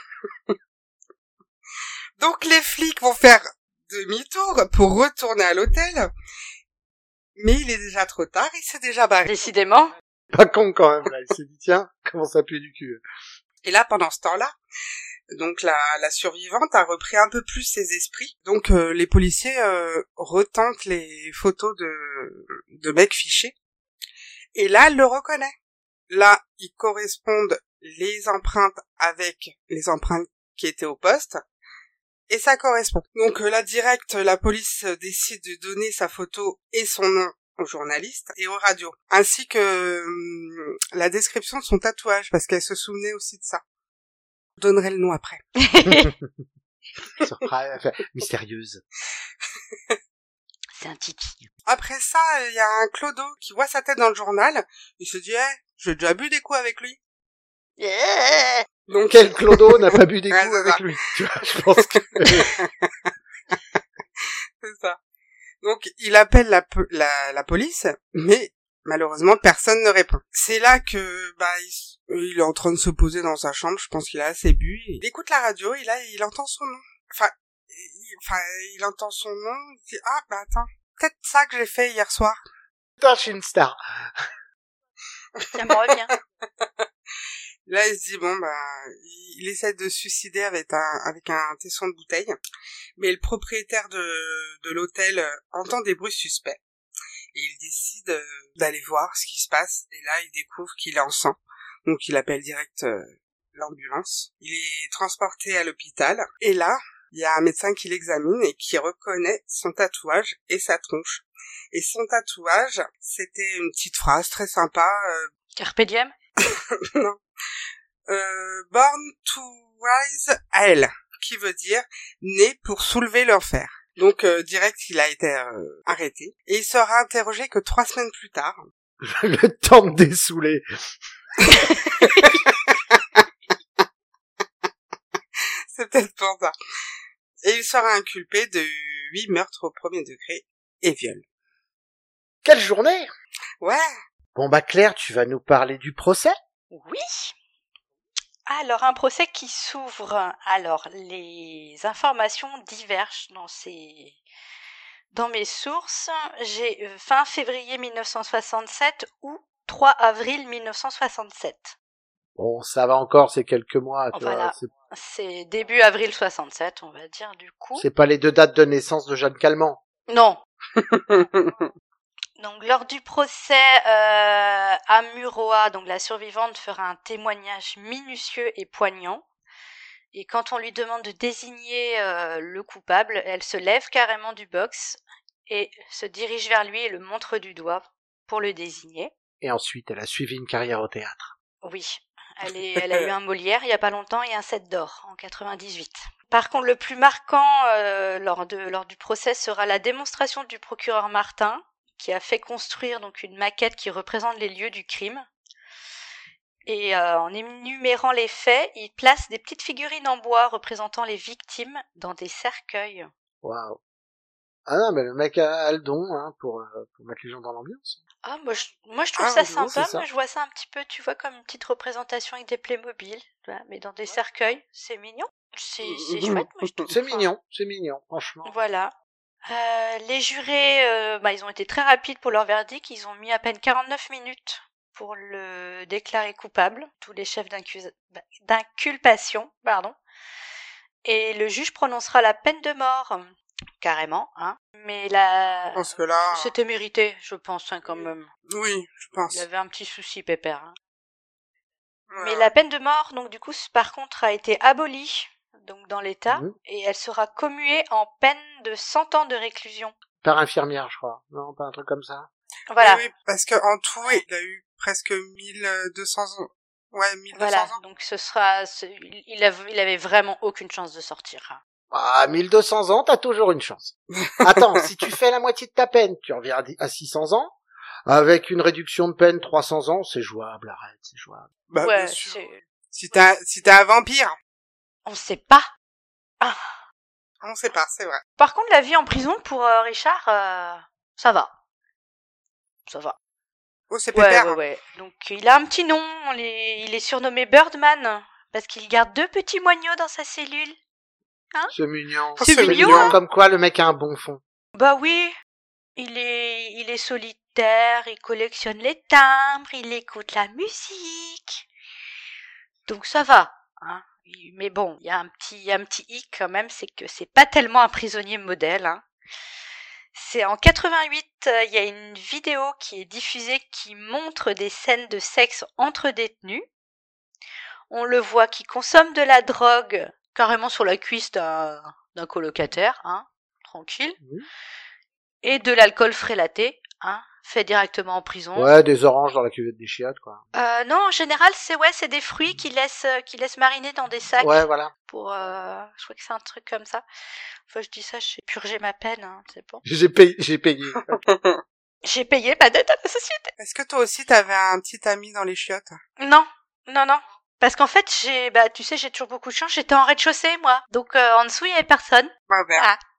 Donc, les flics vont faire demi-tour pour retourner à l'hôtel, mais il est déjà trop tard, il s'est déjà barré. Décidément. Pas con quand même, là. Il s'est dit, tiens, comment ça pue du cul. Et là, pendant ce temps-là, donc la, la survivante a repris un peu plus ses esprits. Donc euh, les policiers euh, retentent les photos de, de mecs fichés. Et là, elle le reconnaît. Là, ils correspondent les empreintes avec les empreintes qui étaient au poste. Et ça correspond. Donc euh, là, direct, la police décide de donner sa photo et son nom aux journalistes et aux radios, ainsi que hum, la description de son tatouage, parce qu'elle se souvenait aussi de ça. Je donnerai le nom après. Surprise, mystérieuse. C'est un titi. Après ça, il y a un clodo qui voit sa tête dans le journal, il se dit hey, « j'ai déjà bu des coups avec lui Yeah !» Donc, Quel clodo n'a pas bu des Ouais, coups c'est avec ça. lui? Tu vois, je pense que... c'est ça. Donc, il appelle la, po- la, la police, mais malheureusement, personne ne répond. C'est là que, bah, il, il est en train de se poser dans sa chambre, je pense qu'il a assez bu. Il écoute la radio, et là, il entend son nom. Enfin, il, enfin, il entend son nom, il dit, ah, bah, attends, peut-être ça que j'ai fait hier soir. Putain, je suis une star. Ça me revient. Là, il se dit, bon, bah, il, il essaie de se suicider avec un, avec un tesson de bouteille. Mais le propriétaire de, de l'hôtel entend des bruits suspects. Et il décide euh, d'aller voir ce qui se passe. Et là, il découvre qu'il est en sang. Donc, il appelle direct euh, l'ambulance. Il est transporté à l'hôpital. Et là, il y a un médecin qui l'examine et qui reconnaît son tatouage et sa tronche. Et son tatouage, c'était une petite phrase très sympa. Euh... Carpe diem. non. Euh, Born to rise hell, qui veut dire né pour soulever l'enfer. Donc euh, direct, il a été euh, arrêté et il sera interrogé que trois semaines plus tard. Le temps de dessouler. C'est peut-être pour ça. Et il sera inculpé de huit meurtres au premier degré et viol. Quelle journée! Ouais. Bon bah Claire, tu vas nous parler du procès? Oui. Alors, un procès qui s'ouvre. Alors, les informations divergent dans ces... dans mes sources. J'ai fin février mille neuf cent soixante-sept ou trois avril mille neuf cent soixante-sept. Bon, ça va encore, c'est quelques mois. Tu Voilà. vois, c'est... c'est début avril soixante-sept, on va dire, du coup. c'est pas les deux dates de naissance de Jeanne Calment. Non. Donc, lors du procès, euh, Amuroa, donc la survivante, fera un témoignage minutieux et poignant. Et quand on lui demande de désigner euh, le coupable, elle se lève carrément du box et se dirige vers lui et le montre du doigt pour le désigner. Et ensuite, elle a suivi une carrière au théâtre. Oui, elle, est, elle a eu un Molière il y a pas longtemps et un sept d'or en quatre-vingt-dix-huit. Par contre, le plus marquant euh, lors, de, lors du procès sera la démonstration du procureur Martin, qui a fait construire donc une maquette qui représente les lieux du crime. Et euh, en énumérant les faits, il place des petites figurines en bois représentant les victimes dans des cercueils. Waouh. Ah non, mais le mec a, a le don hein, pour, euh, pour mettre les gens dans l'ambiance. Ah, moi je, moi, je trouve Ah, ça oui, sympa, c'est ça. moi je vois ça un petit peu, tu vois, comme une petite représentation avec des Playmobil, voilà, mais dans des cercueils, c'est mignon. C'est, c'est chouette, moi je trouve. C'est mignon, c'est mignon, franchement. Voilà. Euh, les jurés, euh, bah, ils ont été très rapides pour leur verdict. Ils ont mis à peine quarante-neuf minutes pour le déclarer coupable, tous les chefs d'incus- d'inculpation, pardon. Et le juge prononcera la peine de mort, carrément, hein. Mais la... Je pense que là... C'était mérité, je pense, hein, quand même. Oui, je pense. Il avait un petit souci, Pépère. Hein. Voilà. Mais la peine de mort, donc du coup, par contre, a été abolie, donc dans l'État, Mmh. et elle sera commuée en peine de cent ans de réclusion. Par infirmière, je crois. Non, pas un truc comme ça. Voilà. Oui, oui, parce que en tout, il a eu presque mille deux cents ans. Ouais, mille deux cents Voilà, ans. donc ce sera, ce- il, a, il avait vraiment aucune chance de sortir. Hein. Ah, mille deux cents ans, t'as toujours une chance. Attends, si tu fais la moitié de ta peine, tu reviens à dix- à six cents ans. Avec une réduction de peine trois cents ans, c'est jouable, arrête, c'est jouable. Bah, ouais, bien sûr. c'est... Si t'as, si t'es un vampire, On sait pas. Ah. on sait pas, c'est vrai. Par contre, la vie en prison pour euh, Richard, euh, ça va. Ça va. Oh, c'est Ouais, pépère. ouais, ouais. Donc, il a un petit nom, on les- il est surnommé Birdman, parce qu'il garde deux petits moineaux dans sa cellule. C'est mignon. C'est C'est mignon, mignon, hein. comme quoi le mec a un bon fond. Bah oui, il est, il est solitaire, il collectionne les timbres, il écoute la musique. Donc ça va, hein. Il- Mais bon, il y a un petit, un petit hic quand même, c'est que c'est pas tellement un prisonnier modèle, hein. C'est en quatre-vingt-huit, euh, il y a une vidéo qui est diffusée qui montre des scènes de sexe entre détenus. On le voit qui consomme de la drogue carrément sur la cuisse d'un, d'un colocataire, hein, tranquille. Mhm. Et de l'alcool frélaté, hein, fait directement en prison. Ouais, des oranges dans la cuvette des chiottes, quoi. Euh, non, en général, c'est ouais, c'est des fruits qui laissent, euh, qui laissent mariner dans des sacs. Ouais, voilà. Pour, euh, je crois que c'est un truc comme ça. Enfin, je dis ça, j'ai purgé ma peine, hein, c'est bon. J'ai payé, j'ai payé. J'ai payé ma dette à la société. Est-ce que toi aussi t'avais un petit ami dans les chiottes? Non, non, non. Parce qu'en fait, j'ai, bah, tu sais, j'ai toujours beaucoup de chance. J'étais en rez-de-chaussée, moi. Donc, euh, en dessous, il y avait personne. Bah, merde. Ah.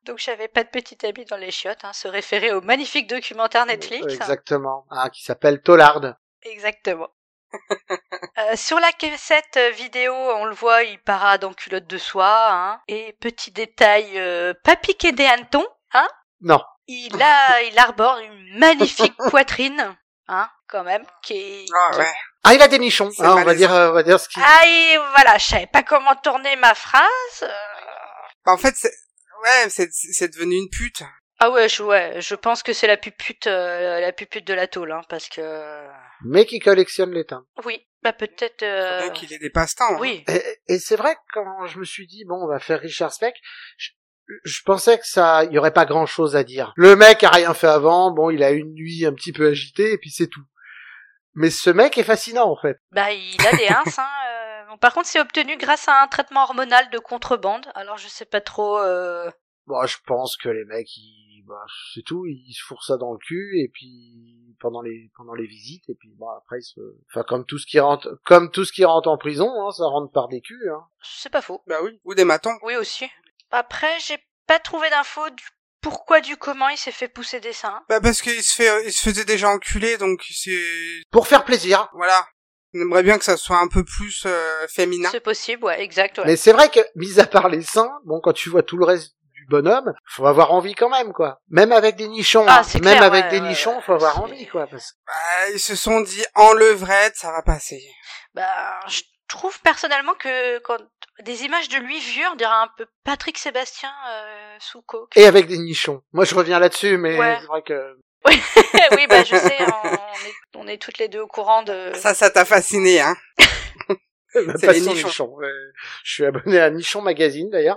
Donc j'avais pas de petite amie dans les chiottes, hein, se référer au magnifique documentaire Netflix. Exactement, hein, qui s'appelle Tollard. Exactement. euh, sur la cassette vidéo, on le voit, il parade en culotte de soie, hein. Et petit détail, euh, pas piqué des hannetons, hein. Non. Il a, il arbore une magnifique poitrine, hein, quand même, qui est... Ah ouais. Ah, il a des nichons, hein, on va dire, euh, on va dire ce qui... Ah, et voilà, je savais pas comment tourner ma phrase. Euh... Bah, en fait, c'est, ouais, c'est, c'est devenu une pute. Ah ouais, je, ouais, je pense que c'est la pupute, euh, la pupute de la tôle, hein, parce que... Mais qui collectionne les timbres. Oui, bah peut-être... Euh... Faut bien qu'il ait des passe-temps. Oui. Hein. Et, et c'est vrai que quand je me suis dit, bon, on va faire Richard Speck, je, je pensais que ça, il y aurait pas grand chose à dire. Le mec a rien fait avant, bon, il a une nuit un petit peu agitée, et puis c'est tout. Mais ce mec est fascinant, en fait. Bah, il a des ins, hein. Euh... Bon, par contre, c'est obtenu grâce à un traitement hormonal de contrebande, alors je sais pas trop... Euh... Bon, je pense que les mecs, ils, bah, c'est tout, ils se fourrent ça dans le cul, et puis, pendant les, pendant les visites, et puis, bon, après, ils se, enfin, comme tout ce qui rentre, comme tout ce qui rentre en prison, hein, ça rentre par des culs, hein. C'est pas faux. Bah oui. Ou des matons. Oui, aussi. Après, j'ai pas trouvé d'infos du pourquoi, du comment il s'est fait pousser des seins. Bah parce qu'il se fait, il se faisait déjà enculer, donc c'est... Pour faire plaisir. Voilà. On aimerait bien que ça soit un peu plus euh, féminin. C'est possible, ouais, exact, ouais. Mais c'est vrai que, mis à part les seins, bon, quand tu vois tout le reste du bonhomme, faut avoir envie quand même, quoi. Même avec des nichons, Ah, hein. c'est Même clair, avec ouais, des ouais, nichons, ouais, faut avoir c'est... envie, quoi. Parce... Bah, ils se sont dit, en levrette, ça va passer. Bah, je trouve personnellement que quand des images de lui vieux, on dirait un peu Patrick Sébastien euh, sous coke. Et avec des nichons. Moi, je reviens là-dessus, mais Ouais. c'est vrai que... Oui, oui, bah je sais, on est, on est toutes les deux au courant de... Ça, ça t'a fasciné, hein. C'est les les nichons. nichons. Euh, je suis abonné à Nichon Magazine, d'ailleurs.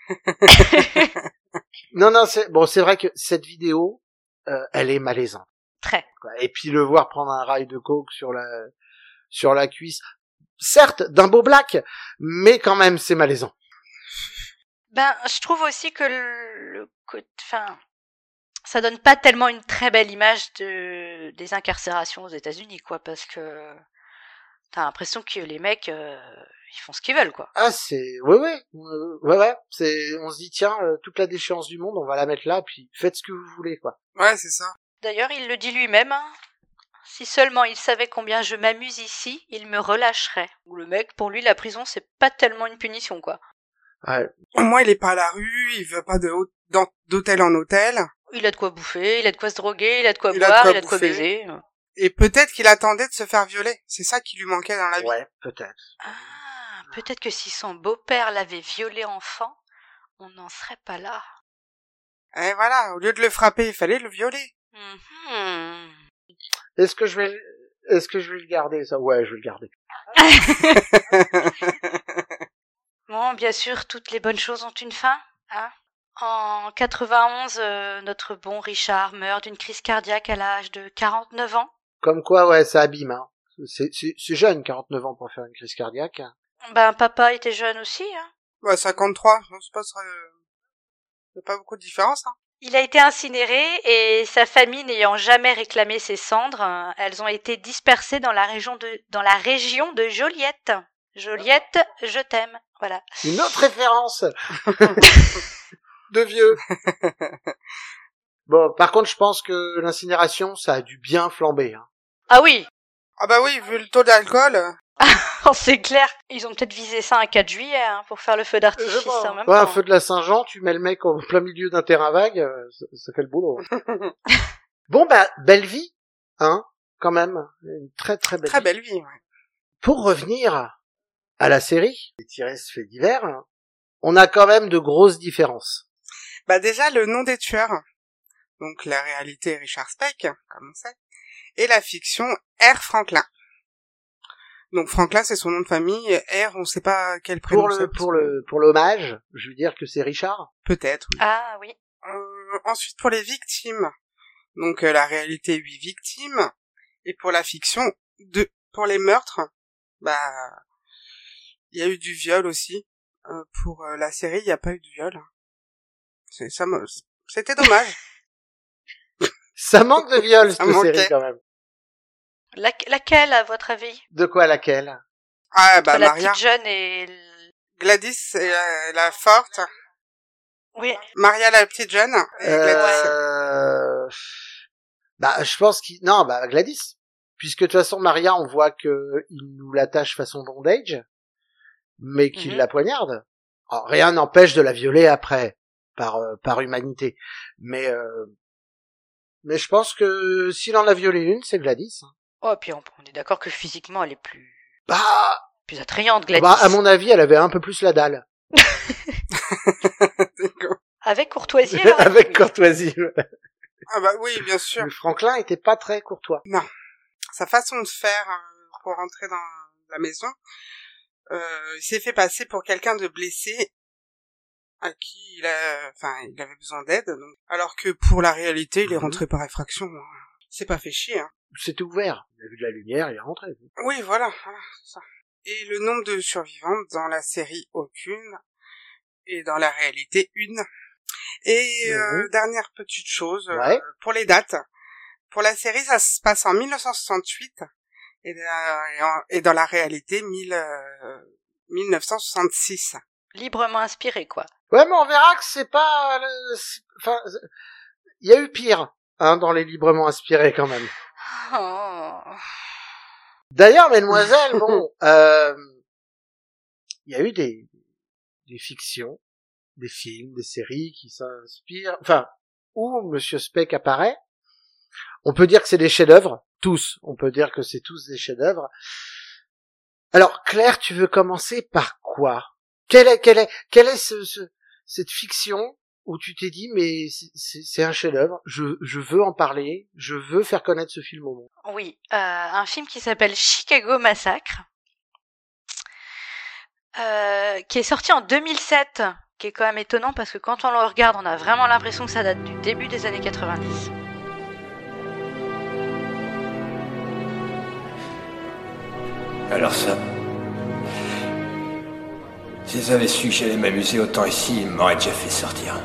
non, non, c'est bon, c'est vrai que cette vidéo, euh, elle est malaisante. Très. Quoi. Et puis le voir prendre un rail de coke sur la sur la cuisse, certes d'un beau black, mais quand même c'est malaisant. Ben, je trouve aussi que le, le enfin, ça donne pas tellement une très belle image de des incarcérations aux États-Unis, quoi, parce que t'as l'impression que les mecs, euh, ils font ce qu'ils veulent, quoi. Ah, c'est, ouais, ouais, euh, ouais, ouais, c'est, on se dit, tiens, euh, toute la déchéance du monde, on va la mettre là, puis faites ce que vous voulez, quoi. Ouais, c'est ça. D'ailleurs, il le dit lui-même, hein. Si seulement il savait combien je m'amuse ici, il me relâcherait. Ou le mec, pour lui, la prison, c'est pas tellement une punition, quoi. Ouais. Au moins, il est pas à la rue, il veut pas de haut- d'en- d'hôtel en hôtel. Il a de quoi bouffer, il a de quoi se droguer, il a de quoi Il a de boire, quoi il a de quoi bouffer. baiser. Et peut-être qu'il attendait de se faire violer. C'est ça qui lui manquait dans la vie. Ouais, peut-être. Ah, peut-être que si son beau-père l'avait violé enfant, on n'en serait pas là. Et voilà, au lieu de le frapper, il fallait le violer. Mm-hmm. Est-ce que je vais, est-ce que je vais le garder, ça? Ouais, je vais le garder. Bon, bien sûr, toutes les bonnes choses ont une fin, hein. En quatre-vingt-onze, euh, notre bon Richard meurt d'une crise cardiaque à l'âge de quarante-neuf ans. Comme quoi, ouais, ça abîme, hein. C'est, c'est, c'est jeune, quarante-neuf ans pour faire une crise cardiaque. Ben, papa était jeune aussi, hein. Ouais, cinquante-trois, c'est pas très... Il y a pas beaucoup de différence, hein. Il a été incinéré et sa famille n'ayant jamais réclamé ses cendres, euh, elles ont été dispersées dans la région de, dans la région de Joliette. Joliette, je t'aime. Voilà. Une autre référence de vieux. Bon, par contre, je pense que l'incinération, ça a dû bien flamber, hein. Ah oui. Ah bah oui, vu le taux d'alcool... Oh, c'est clair. Ils ont peut-être visé ça un quatre juillet, hein, pour faire le feu d'artifice en même Ouais, un temps. feu de la Saint-Jean, tu mets le mec au plein milieu d'un terrain vague, euh, ça, ça fait le boulot. Bon, bah, belle vie, hein, quand même. Une très très belle Très vie. belle vie, ouais. Pour revenir à la série, les tirés ce fait divers, on a quand même de grosses différences. Bah déjà, le nom des tueurs. Donc la réalité, Richard Speck, comme on sait. Et la fiction, R. Franklin. Donc Franklin, c'est son nom de famille. R, on sait pas quel prénom Pour le, c'est. pour le, pour l'hommage, je veux dire que c'est Richard. Peut-être, oui. Ah oui. Euh, ensuite, pour les victimes. Donc euh, la réalité, huit victimes. Et pour la fiction, deux. Pour les meurtres, bah, il y a eu du viol aussi. Euh, pour euh, la série, il n'y a pas eu de viol. C'est, ça me, c'était dommage. Ça manque de viol, Ça cette manquait. série, quand même. La- laquelle, à votre avis? De quoi, laquelle? Ah bah Entre la Maria, petite jeune et... l- Gladys, c'est la, la forte. Oui. Maria la petite jeune. et Gladys. Euh... Bah, je pense qu'il... Non, bah, Gladys. Puisque de toute façon, Maria, on voit que il nous l'attache façon bondage, mais qu'il Mhm. la poignarde. Alors, rien n'empêche de la violer après, par euh, par humanité. Mais euh... mais je pense que s'il en a violé une, c'est Gladys. Oh, puis on, on est d'accord que physiquement, elle est plus, Bah, plus attrayante, Gladys. bah, à mon avis, elle avait un peu plus la dalle. D'accord. Avec courtoisie, alors. Avec courtoisie. Ah bah oui, bien sûr. Le Franklin était pas très courtois. Sa façon de faire euh, pour rentrer dans la maison, euh, il s'est fait passer pour quelqu'un de blessé à qui il a, enfin, il avait besoin d'aide. Donc, alors que pour la réalité, il est Mhm. rentré par effraction. hein. Il s'est pas fait chier. Hein. C'était ouvert. Il a vu de la lumière, il est rentré. Oui, voilà, voilà, c'est ça. Et le nombre de survivantes dans la série, aucune. Et dans la réalité, une. Et euh, Mhm. dernière petite chose, euh, Ouais. pour les dates. Pour la série, ça se passe en mille neuf cent soixante-huit. Et, dans- et en- et dans la réalité, mille, euh, mille neuf cent soixante-six. Librement inspiré, quoi. Ouais, mais on verra que c'est pas... le- c'est- Enfin, il y a eu pire, hein, dans les librement inspirés quand même. Oh. D'ailleurs, mesdemoiselles, bon, euh, il y a eu des, des fictions, des films, des séries qui s'inspirent, enfin, où Monsieur Speck apparaît. On peut dire que c'est des chefs-d'œuvre, tous. On peut dire que c'est tous des chefs-d'œuvre. Alors, Claire, tu veux commencer par quoi? Quelle est, quelle est, quelle est ce, ce, cette fiction où tu t'es dit, mais c'est- c'est c'est un chef-d'œuvre, je, je veux en parler, je veux faire connaître ce film au monde. Oui, euh, un film qui s'appelle Chicago Massacre, euh, qui est sorti en deux mille sept, qui est quand même étonnant parce que quand on le regarde, on a vraiment l'impression que ça date du début des années quatre-vingt-dix. Alors ça... S'ils avaient su que j'allais m'amuser autant ici, ils m'auraient déjà fait sortir.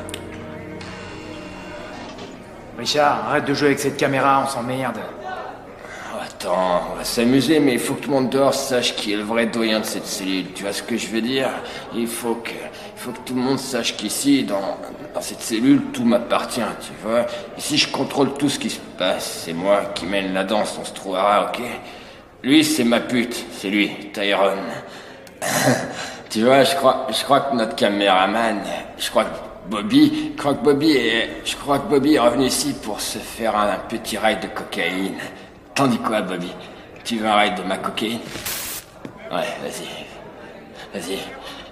Richard, arrête de jouer avec cette caméra, on s'emmerde. Oh, attends, on va s'amuser, mais il faut que tout le monde dehors sache qui est le vrai doyen de cette cellule. Tu vois ce que je veux dire? Il faut que, il faut que tout le monde sache qu'ici, dans, dans cette cellule, tout m'appartient, tu vois. Ici, je contrôle tout ce qui se passe. C'est moi qui mène la danse, on se trouvera, ok? Lui, c'est ma pute, c'est lui, Tyrone. Tu vois, je crois, je crois que notre caméraman, je crois que Bobby, je crois que Bobby est, je crois que Bobby est revenu ici pour se faire un, un petit ride de cocaïne. T'en dis quoi, Bobby? Tu veux un ride de ma cocaïne? Ouais, vas-y. Vas-y.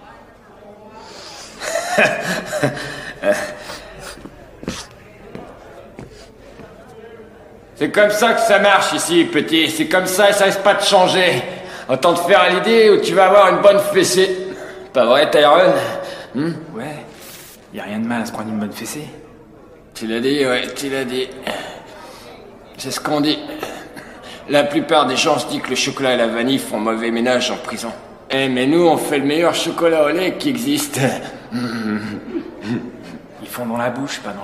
C'est comme ça que ça marche ici, petit. C'est comme ça et ça risque pas de changer. Autant te faire à l'idée où tu vas avoir une bonne fessée. Pas vrai, Tyrone? Hmm? Ouais, y a rien de mal à se prendre une bonne fessée. Tu l'as dit, ouais, tu l'as dit. C'est ce qu'on dit. La plupart des gens se disent que le chocolat et la vanille font mauvais ménage en prison. Eh, mais nous, on fait le meilleur chocolat au lait qui existe. Ils font dans la bouche, pas dans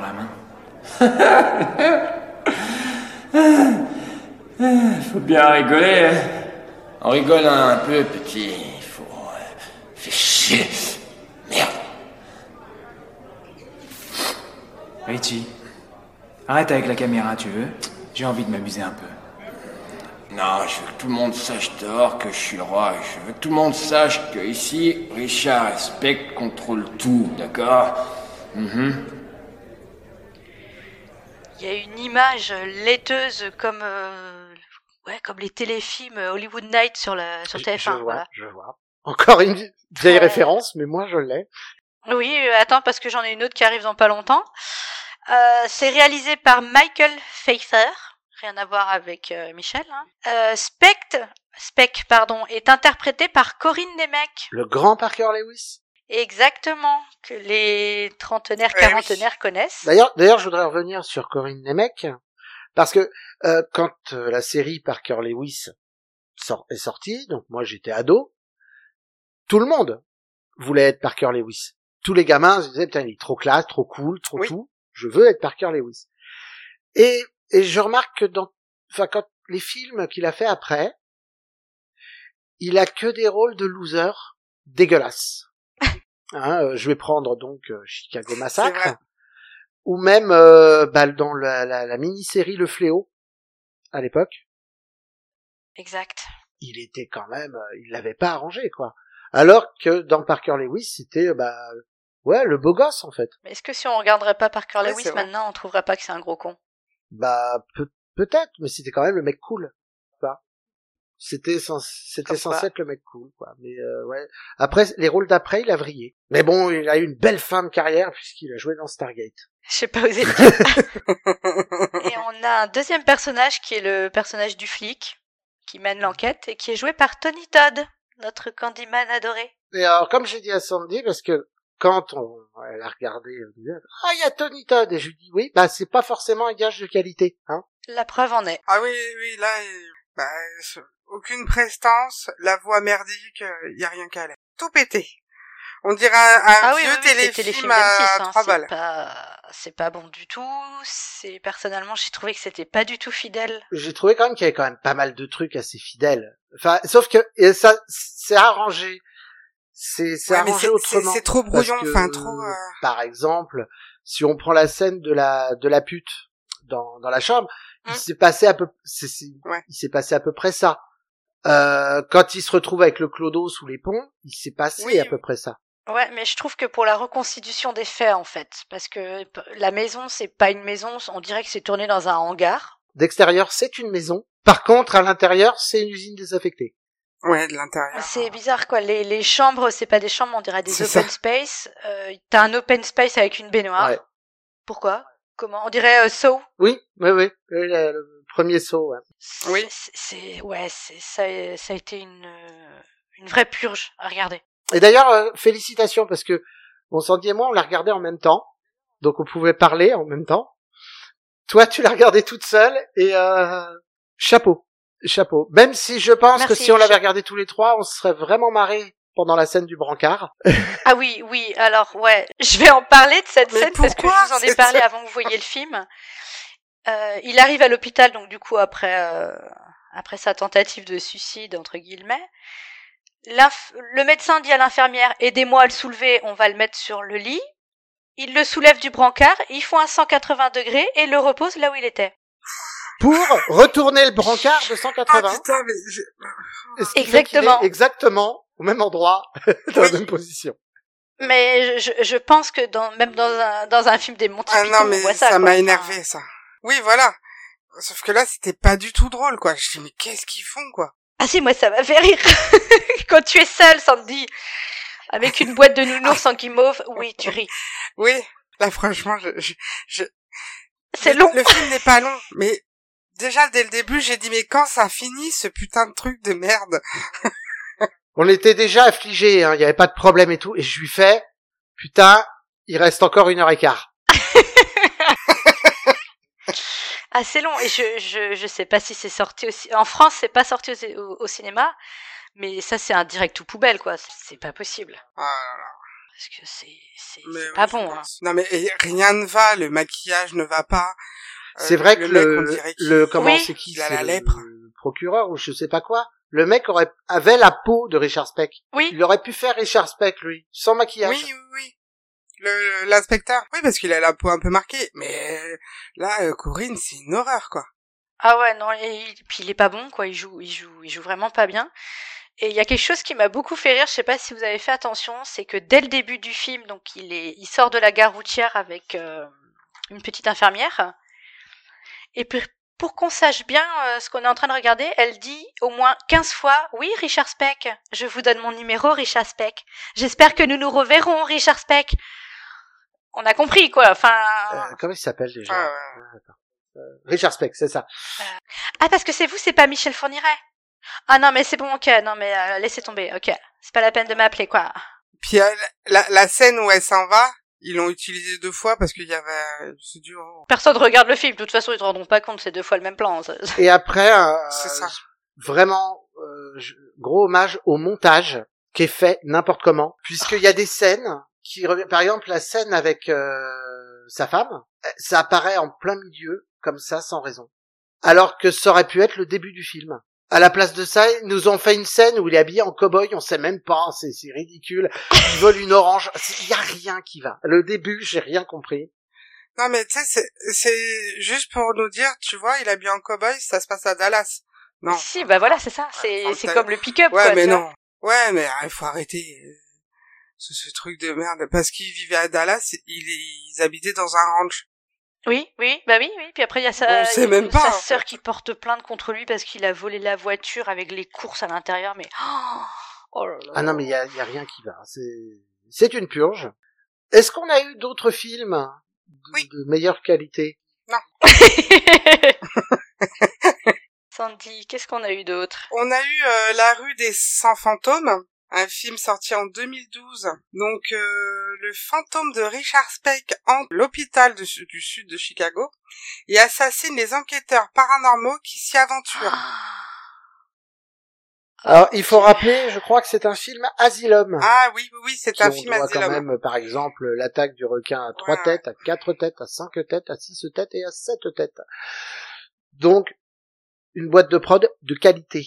la main. Faut bien rigoler, hein. On rigole un peu, petit. Il faut... Euh, fais chier. Merde. Richie, arrête avec la caméra, tu veux? J'ai envie de m'amuser un peu. Non, je veux que tout le monde sache dehors que je suis le roi. Je veux que tout le monde sache que ici, Richard et Speck contrôlent tout, d'accord? Mm-hmm. Il y a une image laiteuse comme, euh, ouais, comme les téléfilms Hollywood Night sur la sur T F un. Je vois, Voilà. je vois. Encore une vieille Ouais. référence, mais moi je l'ai. Oui, euh, attends parce que j'en ai une autre qui arrive dans pas longtemps. Euh, c'est réalisé par Michael Pfeiffer, rien à voir avec euh, Michel. Hein. Euh, Speck, Speck, pardon, est interprété par Corinne Nemec. Le grand Parker Lewis. Exactement, que les trentenaires, Eh oui. quarantenaires connaissent. D'ailleurs, d'ailleurs, je voudrais revenir sur Corinne Nemec, parce que euh, quand euh, la série Parker Lewis sort, est sortie, donc moi j'étais ado, tout le monde voulait être Parker Lewis. Tous les gamins se disaient, putain, il est trop classe, trop cool, trop Oui. tout, je veux être Parker Lewis. Et, et je remarque que dans, enfin, quand les films qu'il a fait après, il a que des rôles de loser dégueulasses. Hein, euh, je vais prendre donc euh, Chicago Massacre, ou même euh, bah, dans la, la, la mini-série Le Fléau à l'époque. Exact. Il était quand même, euh, il l'avait pas arrangé quoi. Alors que dans Parker Lewis, c'était bah ouais le beau gosse en fait. Mais est-ce que si on regarderait pas Parker Ouais, Lewis maintenant, on trouverait pas que c'est un gros con? Bah peut- peut-être, mais c'était quand même le mec cool. Quoi. C'était censé, c'était censé être le mec cool quoi. Mais euh, ouais. Après les rôles d'après, il a vrillé. Mais bon, il a eu une belle fin de carrière puisqu'il a joué dans Stargate. J'ai pas osé le dire. Et on a un deuxième personnage qui est le personnage du flic qui mène l'enquête et qui est joué par Tony Todd, notre Candyman adoré. Et alors comme j'ai dit à Sandy, parce que quand on elle a regardé, elle dit, ah il y a Tony Todd et je lui dis oui, bah c'est pas forcément un gage de qualité, hein. La preuve en est. Ah oui, oui, là, euh, bah, aucune prestance, la voix merdique, il y a rien qu'à aller. Tout pété. On dirait un, un ah vieux oui, oui, téléfilm, téléfilm à d'M six, hein, trois c'est balles. Pas, c'est pas bon du tout. C'est personnellement, j'ai trouvé que c'était pas du tout fidèle. J'ai trouvé quand même qu'il y avait quand même pas mal de trucs assez fidèles. Enfin, sauf que et ça, c'est arrangé. C'est, c'est Ouais, arrangé c'est, autrement. C'est, c'est trop brouillon, que, enfin trop. Euh... Par exemple, si on prend la scène de la de la pute dans dans la chambre, mmh. il s'est passé à peu, c'est, c'est, ouais. il s'est passé à peu près ça. Euh, quand il se retrouve avec le clodo sous les ponts, il s'est passé oui. à peu près ça. Ouais, mais je trouve que pour la reconstitution des faits, en fait, parce que la maison, c'est pas une maison, on dirait que c'est tourné dans un hangar. D'extérieur, c'est une maison. Par contre, à l'intérieur, c'est une usine désaffectée. Ouais, de l'intérieur. C'est bizarre, quoi. Les, les chambres, c'est pas des chambres, on dirait des c'est open ça. space. Euh, t'as un open space avec une baignoire. Ouais. Pourquoi? Comment? On dirait euh, Saw. Oui, oui, oui. oui le, le premier Saw, ouais. C'est, oui. C'est, c'est, ouais, c'est, ça, ça a été une, une vraie purge à regarder. Et d'ailleurs, euh, félicitations, parce que, bon, Sandy et moi, on l'a regardé en même temps. Donc, on pouvait parler en même temps. Toi, tu l'as regardé toute seule, et euh, chapeau. Chapeau. Même si je pense Merci, que si on l'avait regardé tous les trois, on se serait vraiment marré pendant la scène du brancard. Ah oui, oui, alors, ouais, je vais en parler de cette Mais scène pourquoi parce que je vous en ai parlé avant que vous voyiez le film. Euh, il arrive à l'hôpital, donc du coup, après, euh, après sa tentative de suicide, entre guillemets. L'inf- le médecin dit à l'infirmière, aidez-moi à le soulever, on va le mettre sur le lit. Il le soulève du brancard, ils font un cent quatre-vingts degrés et le repose là où il était. Pour retourner le brancard de cent quatre-vingts. Ah putain, mais je... Exactement. Exactement au même endroit, dans oui. la même position. Mais je, je pense que dans, même dans un, dans un film des Monty ah Python, non, mais on voit ça. ça quoi. m'a énervé, ça. Oui, voilà. Sauf que là, c'était pas du tout drôle, quoi. Je dis, mais qu'est-ce qu'ils font, quoi? Ah si, moi, ça m'a fait rire. Quand tu es seule, Sandy, avec une boîte de nounours en guimauve, oui, tu ris. Oui, là, franchement, je... je, je... C'est le, long. Le film n'est pas long, mais déjà, dès le début, j'ai dit, mais quand ça finit, ce putain de truc de merde? On était déjà affligés, hein, il y avait pas de problème et tout, et je lui fais, putain, il reste encore une heure et quart. Ah, c'est long, et je, je, je sais pas si c'est sorti aussi, en France, c'est pas sorti au, au, au cinéma, mais ça, c'est un direct tout poubelle, quoi, c'est pas possible. Ah là là. Parce que c'est, c'est, mais c'est oui, pas bon, hein. Non, mais rien ne va, le maquillage ne va pas. C'est euh, vrai le que mec, le, on dirait qu'il... le, comment oui. c'est qui, il a c'est la le, lèpre. Le procureur, ou je sais pas quoi. Le mec aurait, avait la peau de Richard Speck. Oui. Il aurait pu faire Richard Speck, lui, sans maquillage. Oui, oui, oui. Le, l'inspecteur. Oui, parce qu'il a la peau un peu marquée. Mais, là, euh, Corinne, c'est une horreur, quoi. Ah ouais, non, et puis il est pas bon, quoi, il joue, il joue, il joue vraiment pas bien. Et il y a quelque chose qui m'a beaucoup fait rire, je sais pas si vous avez fait attention, c'est que dès le début du film, donc il est, il sort de la gare routière avec euh, une petite infirmière. Et puis, pour qu'on sache bien euh, ce qu'on est en train de regarder, elle dit au moins quinze fois « Oui, Richard Speck, je vous donne mon numéro, Richard Speck. J'espère que nous nous reverrons, Richard Speck. » On a compris, quoi, enfin... Euh, comment il s'appelle déjà ah, ouais. euh, Richard Speck, c'est ça. Euh... Ah, parce que c'est vous, c'est pas Michel Fourniret. Ah non, mais c'est bon, ok, non, mais euh, laissez tomber, ok. C'est pas la peine de m'appeler, quoi. Puis euh, la, la scène où elle s'en va, ils l'ont utilisée deux fois parce qu'il y avait... C'est dur. Personne regarde le film, de toute façon, ils te rendront pas compte, c'est deux fois le même plan. Ça. Et après, euh, c'est ça. Vraiment, euh, gros hommage au montage qui est fait n'importe comment, puisqu'il y a des scènes qui reviennent, par exemple, la scène avec euh, sa femme, ça apparaît en plein milieu, comme ça, sans raison. Alors que ça aurait pu être le début du film. À la place de ça, ils nous ont fait une scène où il est habillé en cow-boy, on sait même pas, c'est, c'est ridicule. Il vole une orange, il y a rien qui va. Le début, j'ai rien compris. Non, mais tu sais, c'est, c'est juste pour nous dire, tu vois, il est habillé en cow-boy, ça se passe à Dallas. Non. Si, bah voilà, c'est ça. C'est, Enfin, c'est t'as- comme le pick-up, Ouais, quoi. mais tu non. vois. Ouais, mais il faut arrêter euh, ce, ce truc de merde. Parce qu'il vivait à Dallas, il, ils habitaient dans un ranch. Oui, oui, bah oui, oui. Puis après, il y a sa, On sait il y a même pas, sa en sœur fait. qui porte plainte contre lui parce qu'il a volé la voiture avec les courses à l'intérieur, mais... Oh là là. Ah non, mais il y a, il y a rien qui va. C'est, c'est une purge. Est-ce qu'on a eu d'autres films de, Oui. de meilleure qualité? Sandy, qu'est-ce qu'on a eu d'autre? On a eu euh, La rue des cent fantômes, un film sorti en deux mille douze. Donc, euh, le fantôme de Richard Speck hante l'hôpital de- du sud de Chicago et assassine les enquêteurs paranormaux qui s'y aventurent. Alors, il faut rappeler, je crois que c'est un film Asylum. Ah oui, oui, oui, c'est Qui un on film doit Asylum. quand même, par exemple, l'attaque du requin à trois Ouais. têtes, à quatre têtes, à cinq têtes, à six têtes et à sept têtes. Donc, une boîte de prod de qualité.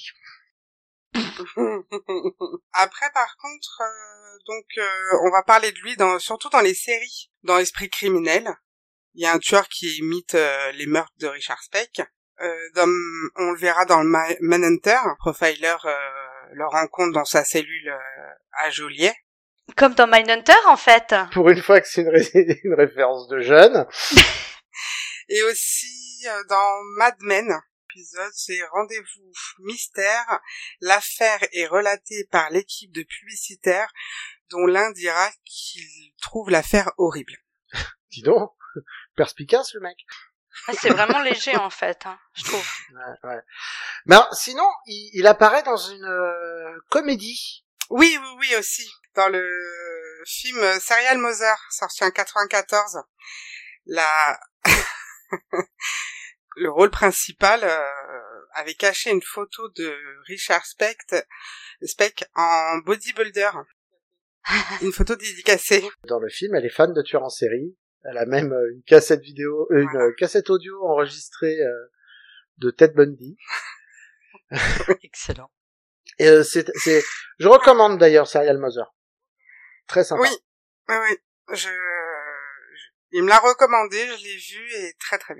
Après, par contre, euh, donc euh, on va parler de lui dans, surtout dans les séries. Dans Esprit criminel, il y a un tueur qui imite euh, les meurtres de Richard Speck. Euh, dans, on le verra dans le Ma- Manhunter, Profiler euh, le rencontre dans sa cellule euh, à Joliet. Comme dans Mindhunter, en fait. Pour une fois que c'est une, ré- une référence de jeune. Et aussi euh, dans Mad Men, l'épisode c'est Rendez-vous mystère. L'affaire est relatée par l'équipe de publicitaires dont l'un dira qu'il trouve l'affaire horrible. Dis donc, perspicace le mec. Ah, c'est vraiment léger, en fait, hein, je trouve. Ouais, ouais. Mais alors, sinon, il, il apparaît dans une euh, comédie. Oui, oui, oui aussi. Dans le film Serial Mother, sorti en quatre-vingt-quatorze, la... le rôle principal euh, avait caché une photo de Richard Speck, Speck en bodybuilder. Une photo dédicacée. Dans le film, elle est fan de tueurs en série. Elle a même euh, une cassette vidéo, euh, une Voilà. euh, cassette audio enregistrée euh, de Ted Bundy. Excellent. Et euh, c'est, c'est, je recommande d'ailleurs Serial Mother. Très sympa. Oui, oui, oui. Je... je- Il me l'a recommandé, je l'ai vu et très très bien.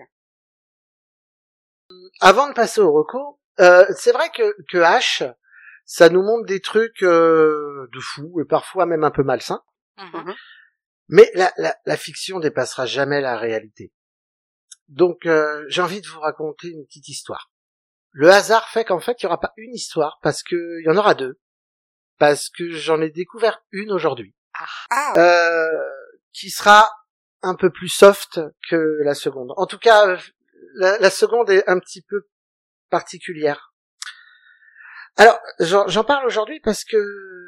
Avant de passer au recours, euh, c'est vrai que, que H, ça nous montre des trucs euh, de fou et parfois même un peu malsains. Mhm. Mais la, la, la fiction dépassera jamais la réalité. Donc euh, j'ai envie de vous raconter une petite histoire. Le hasard fait qu'en fait il n'y aura pas une histoire parce que il y en aura deux. Parce que j'en ai découvert une aujourd'hui. Ah, Euh, qui sera un peu plus soft que la seconde. En tout cas, la, la seconde est un petit peu particulière. Alors, j'en, j'en parle aujourd'hui parce que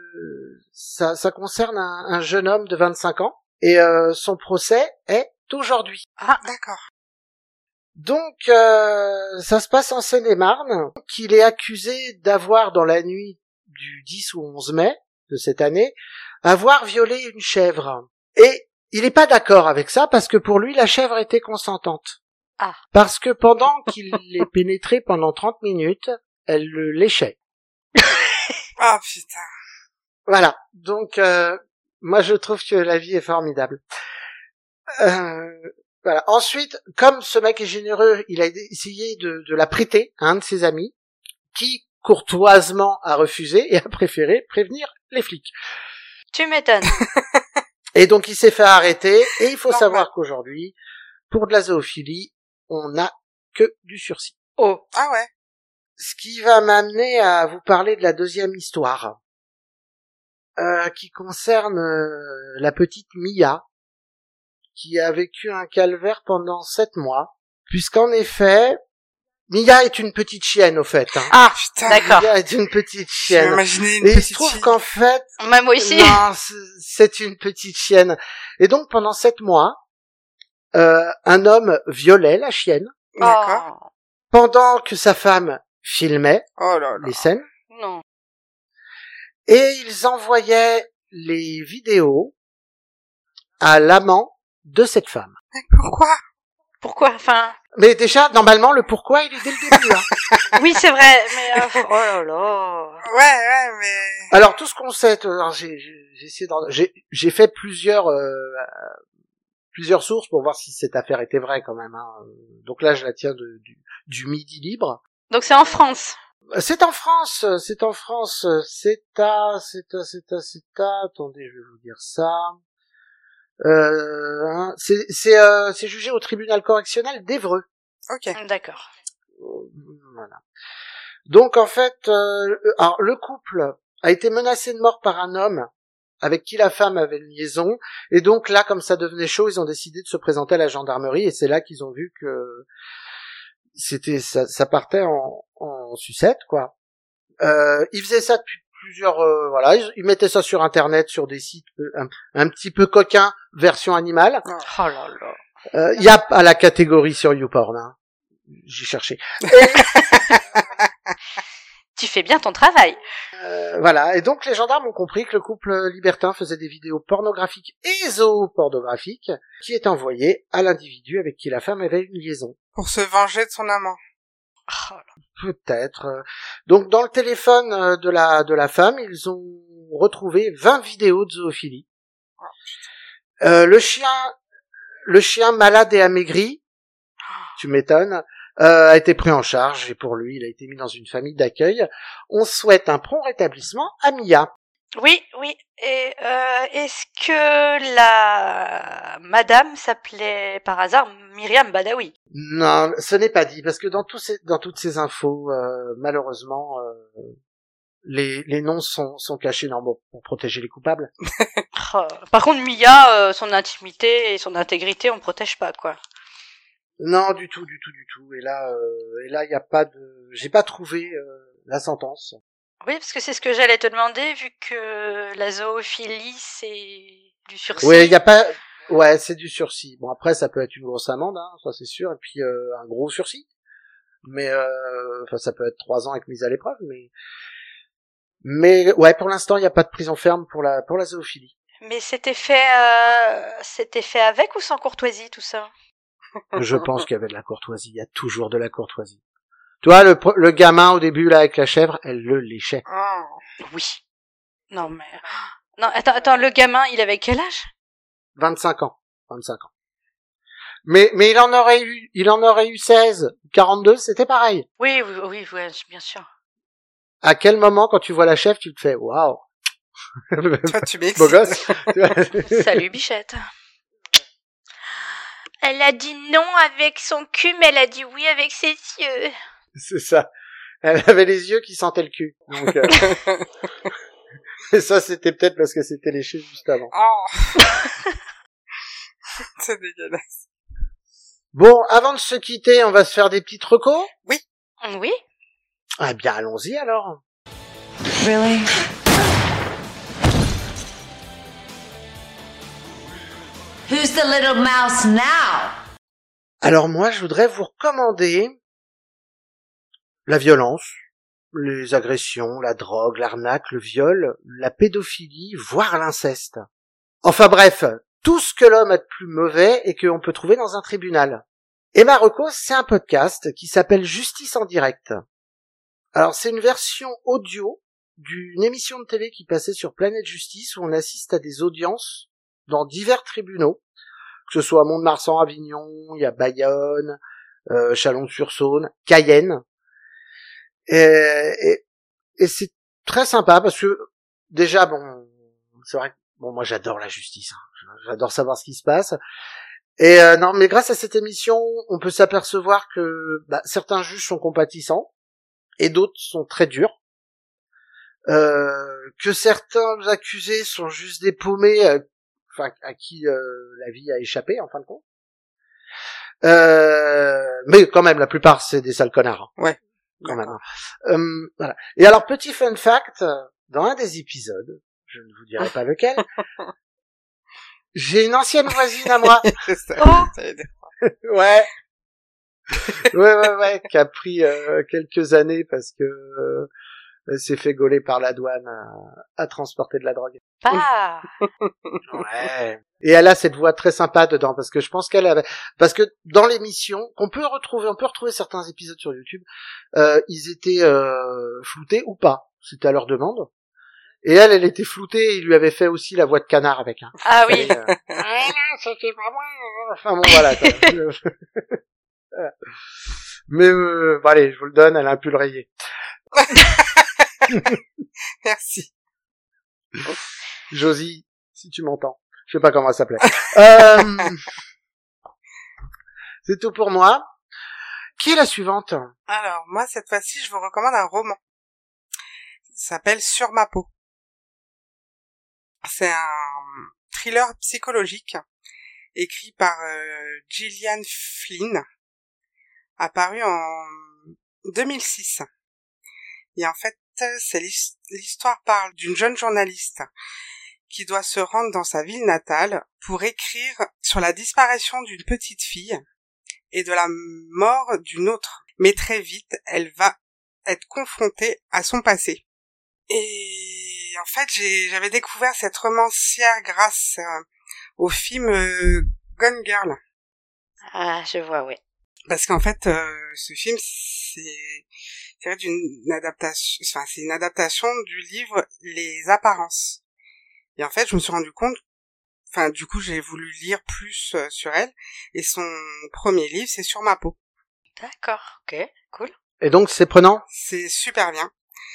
ça, ça concerne un, un jeune homme de vingt-cinq ans et euh, son procès est aujourd'hui. ah, d'accord. Donc, euh, ça se passe en Seine-et-Marne, qu'il est accusé d'avoir, dans la nuit du dix ou onze mai de cette année, avoir violé une chèvre. Et il n'est pas d'accord avec ça parce que pour lui, la chèvre était consentante. Ah. Parce que pendant qu'il les pénétrait pendant trente minutes, elle le léchait. Ah, putain. Voilà. Donc, euh, moi, je trouve que la vie est formidable. Euh, voilà. Ensuite, comme ce mec est généreux, il a essayé de, de la prêter à un de ses amis, qui courtoisement a refusé et a préféré prévenir les flics. Tu m'étonnes. Et donc, il s'est fait arrêter. Et il faut Normal. savoir qu'aujourd'hui, pour de la zoophilie, on n'a que du sursis. Oh. Ah ouais. Ce qui va m'amener à vous parler de la deuxième histoire, euh, qui concerne euh, la petite Mia, qui a vécu un calvaire pendant sept mois, puisqu'en effet, Mia est une petite chienne, au fait. Hein. Ah, Putain. d'accord. Mia est une petite J'ai chienne. imaginé une Et il se petite trouve fille. qu'en fait, Même moi aussi. non, c'est- c'est une petite chienne. Et donc, pendant sept mois, euh, un homme violait la chienne, D'accord. Oh. pendant que sa femme filmait Oh là là. les scènes, Non. et ils envoyaient les vidéos à l'amant de cette femme. Mais pourquoi? Pourquoi? Enfin... Mais déjà, normalement, le pourquoi, il est dès le début. Hein. Oui, c'est vrai, mais... Euh... Oh là là... Ouais, ouais, mais... Alors, tout ce qu'on sait, alors, j'ai, j'ai, j'ai essayé d'en... j'ai, j'ai fait plusieurs... Euh, plusieurs sources pour voir si cette affaire était vraie, quand même. Hein. Donc là, je la tiens de, du, du Midi Libre. Donc c'est en France. C'est en France, c'est en France, c'est à, c'est à, c'est à, c'est à, attendez, je vais vous dire ça. Euh, hein, c'est, c'est, euh, c'est jugé au tribunal correctionnel d'Évreux. Ok. D'accord. Voilà. Donc en fait, euh, alors le couple a été menacé de mort par un homme avec qui la femme avait une liaison, et donc là, comme ça devenait chaud, ils ont décidé de se présenter à la gendarmerie, et c'est là qu'ils ont vu que c'était ça, ça partait en, en sucette, quoi. Euh, ils faisaient ça depuis plusieurs, euh, voilà, ils, ils mettaient ça sur internet, sur des sites un, un petit peu coquins, version animale. Oh là là. Euh, il y a à la catégorie sur YouPorn, hein. J'ai cherché. Tu fais bien ton travail. Euh, voilà, et donc les gendarmes ont compris que le couple libertin faisait des vidéos pornographiques et zoopornographiques qui étaient envoyées à l'individu avec qui la femme avait une liaison. Pour se venger de son amant. Oh là. Peut-être. Donc dans le téléphone de la de la femme, ils ont retrouvé vingt vidéos de zoophilie. Euh, le chien, le chien malade et amaigri, tu m'étonnes, euh, a été pris en charge et pour lui, il a été mis dans une famille d'accueil. On souhaite un prompt rétablissement à Mia. Oui, oui. Et euh, est-ce que la madame s'appelait par hasard Myriam Badawi? Non, ce n'est pas dit parce que dans tous ces, dans toutes ces infos, euh, malheureusement, euh, les les noms sont sont cachés normalement pour protéger les coupables. Oh. Par contre, Mia, euh, son intimité et son intégrité, on protège pas, quoi. Non, du tout, du tout, du tout. Et là, euh, et là, il y a pas de, j'ai pas trouvé euh, la sentence. Oui, parce que c'est ce que j'allais te demander, vu que la zoophilie, c'est du sursis. Oui, il y a pas, ouais, c'est du sursis. Bon, après, ça peut être une grosse amende, hein, ça c'est sûr, et puis euh, un gros sursis. Mais, euh, enfin, ça peut être trois ans avec mise à l'épreuve, mais, mais ouais, pour l'instant, il y a pas de prison ferme pour la pour la zoophilie. Mais c'était fait, euh, c'était fait avec ou sans courtoisie, tout ça? Je pense qu'il y avait de la courtoisie. Il y a toujours de la courtoisie. Toi, le, le gamin au début là avec la chèvre, elle le léchait. Oh. Oui. Non mais non, attends, attends, le gamin, il avait quel âge? vingt-cinq ans. vingt-cinq ans. Mais mais il en aurait eu, il en aurait eu seize, quarante-deux, c'était pareil. Oui, oui, oui, oui, bien sûr. À quel moment quand tu vois la chèvre, tu te fais waouh. Toi, tu m'excites. Beau gosse. Salut Bichette. Elle a dit non avec son cul, mais elle a dit oui avec ses yeux. C'est ça. Elle avait les yeux qui sentaient le cul. Donc, euh... et ça, c'était peut-être parce que c'était léché juste avant. Oh. C'est dégueulasse. Bon, avant de se quitter, on va se faire des petites recos. Oui. Oui. Ah bien, allons-y alors. Really? Who's the little mouse now? Alors moi, je voudrais vous recommander la violence, les agressions, la drogue, l'arnaque, le viol, la pédophilie, voire l'inceste. Enfin bref, tout ce que l'homme a de plus mauvais et qu'on peut trouver dans un tribunal. Et Marocco, c'est un podcast qui s'appelle Justice en direct. Alors c'est une version audio d'une émission de télé qui passait sur Planète Justice où on assiste à des audiences dans divers tribunaux, que ce soit à Mont-de-Marsan, Avignon, il y a Bayonne, euh, Chalon-sur-Saône, Cayenne. Et, et, et c'est très sympa parce que déjà, bon, c'est vrai que bon, moi j'adore la justice, hein. J'adore savoir ce qui se passe. Et euh, non, mais grâce à cette émission, on peut s'apercevoir que bah, certains juges sont compatissants et d'autres sont très durs. Euh, que certains accusés sont juste des paumés, euh, enfin à qui euh, la vie a échappé en fin de compte. Euh, mais quand même, la plupart c'est des sales connards. Ouais. Quand même. Euh, voilà. Et alors petit fun fact, dans un des épisodes, je ne vous dirai pas lequel, j'ai une ancienne voisine à moi. Oh. Ouais. Ouais, ouais, ouais, qui a pris euh, quelques années parce que euh, Elle s'est fait gauler par la douane à, à transporter de la drogue. Ah. Ouais. Et elle a cette voix très sympa dedans, parce que je pense qu'elle avait, parce que dans l'émission, qu'on peut retrouver, on peut retrouver certains épisodes sur YouTube, euh, ils étaient, euh, floutés ou pas. C'était à leur demande. Et elle, elle était floutée, il lui avait fait aussi la voix de canard avec, hein. Ah oui. Et, euh, ah non, c'était pas moi. Enfin bon, voilà, quoi. Mais, euh, bon, allez, je vous le donne, elle a un pull rayé. Merci. Josie, si tu m'entends. Je sais pas comment elle s'appelait. euh... C'est tout pour moi. Qui est la suivante? Alors, moi, cette fois-ci, je vous recommande un roman. Ça s'appelle Sur ma peau. C'est un thriller psychologique écrit par euh, Gillian Flynn, apparu en deux mille six. Et en fait, c'est l'histoire parle d'une jeune journaliste qui doit se rendre dans sa ville natale pour écrire sur la disparition d'une petite fille et de la mort d'une autre. Mais très vite, elle va être confrontée à son passé. Et en fait, j'ai, j'avais découvert cette romancière grâce euh, au film euh, Gone Girl. Ah, je vois, oui. Parce qu'en fait, euh, ce film, c'est, c'est d'une adaptation, enfin, c'est une adaptation du livre Les Apparences. Et en fait, je me suis rendu compte, enfin, du coup, j'ai voulu lire plus euh, sur elle, et son premier livre, c'est Sur ma peau. D'accord, ok, cool. Et donc, c'est prenant? C'est super bien.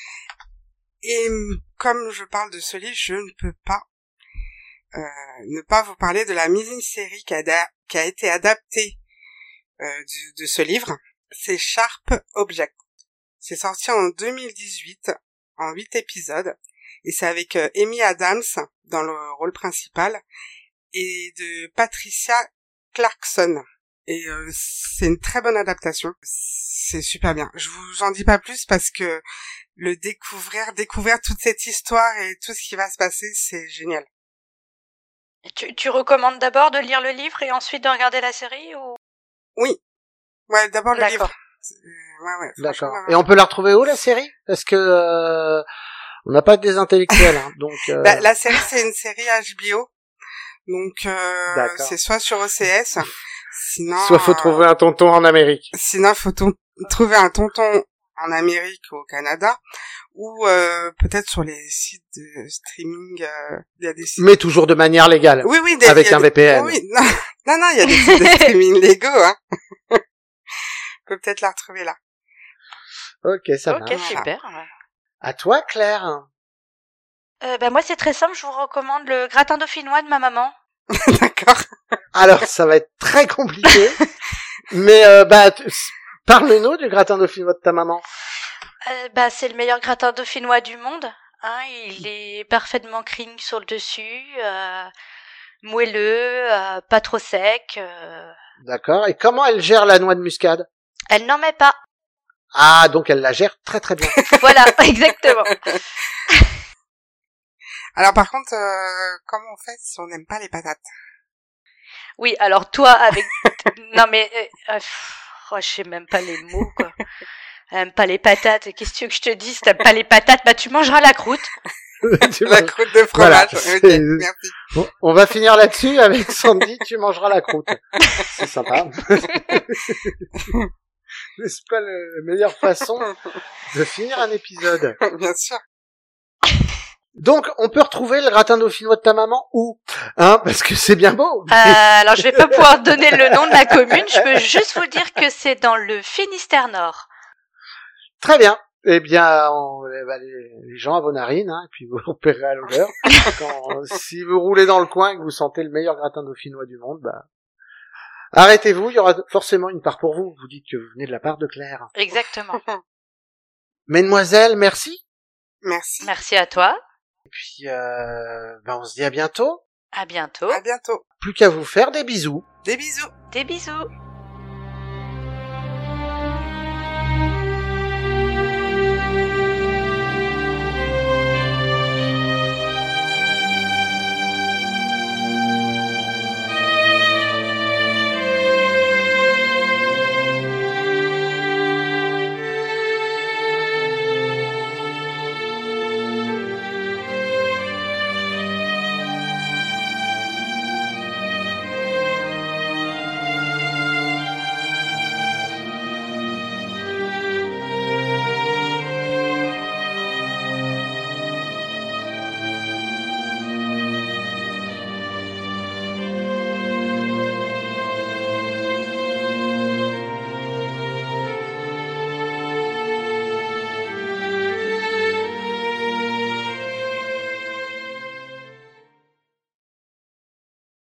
Et comme je parle de ce livre, je ne peux pas euh, ne pas vous parler de la mini-série qui a, da- qui a été adaptée euh, de, de ce livre. C'est Sharp Object. C'est sorti en deux mille dix-huit, en huit épisodes, et c'est avec euh, Amy Adams dans le rôle principal, et de Patricia Clarkson. Et euh, c'est une très bonne adaptation. C'est super bien. Je vous en dis pas plus parce que le découvrir, découvrir toute cette histoire et tout ce qui va se passer, c'est génial. Tu, tu recommandes d'abord de lire le livre et ensuite de regarder la série ou? Oui. Ouais, d'abord le D'accord. livre. Euh, ouais, ouais. D'accord. Ouais. Et on peut la retrouver où, la série? Parce que euh, on n'a pas des intellectuels, hein, donc. Euh... Bah, la série, c'est une série H B O, donc euh, c'est soit sur O C S, sinon. Soit faut trouver un tonton en Amérique. Sinon, faut ton- trouver un tonton en Amérique ou au Canada, ou euh, peut-être sur les sites de streaming. Euh, il y a des sites. Mais toujours de manière légale. Oui, oui, des, avec un des... V P N. Oui, non, non, non, il y a des sites de streaming légaux, hein. On peut peut-être la retrouver là. Ok, ça Ok, va. super. À toi, Claire. Euh, bah moi, c'est très simple. Je vous recommande le gratin dauphinois de ma maman. D'accord. Alors, ça va être très compliqué, mais euh, bah, tu... parle-nous du gratin dauphinois de ta maman. Euh, bah, c'est le meilleur gratin dauphinois du monde. Hein, il est parfaitement creamy sur le dessus, euh, moelleux, euh, pas trop sec. Euh... D'accord. Et comment elle gère la noix de muscade? Elle n'en met pas. Ah, donc elle la gère très très bien. Voilà, exactement. Alors par contre, euh, comment on fait si on n'aime pas les patates? Oui, alors toi avec... non mais... Euh, oh, je sais même pas les mots, quoi. T'aimes pas les patates. Qu'est-ce que tu veux que je te dise? T'aimes pas les patates? Bah tu mangeras la croûte. Tu La manges... croûte de fromage. Voilà, ok, c'est... merci. Bon, on va finir là-dessus avec Sandy, tu mangeras la croûte. C'est sympa. N'est-ce pas la meilleure façon de finir un épisode? Bien sûr. Donc, on peut retrouver le gratin dauphinois de ta maman où? Hein, parce que c'est bien beau. Euh, alors, je vais pas pouvoir donner le nom de la commune. Je peux juste vous dire que c'est dans le Finistère Nord. Très bien. Eh bien, on, eh ben, les, les gens à vos narines, hein, et puis vous repérez à l'odeur. Quand, si vous roulez dans le coin et que vous sentez le meilleur gratin dauphinois du monde, bah, arrêtez-vous, il y aura forcément une part pour vous. Vous dites que vous venez de la part de Claire. Exactement. Mesdemoiselles, merci. Merci. Merci à toi. Et puis, euh, ben, on se dit à bientôt. À bientôt. À bientôt. Plus qu'à vous faire des bisous. Des bisous. Des bisous.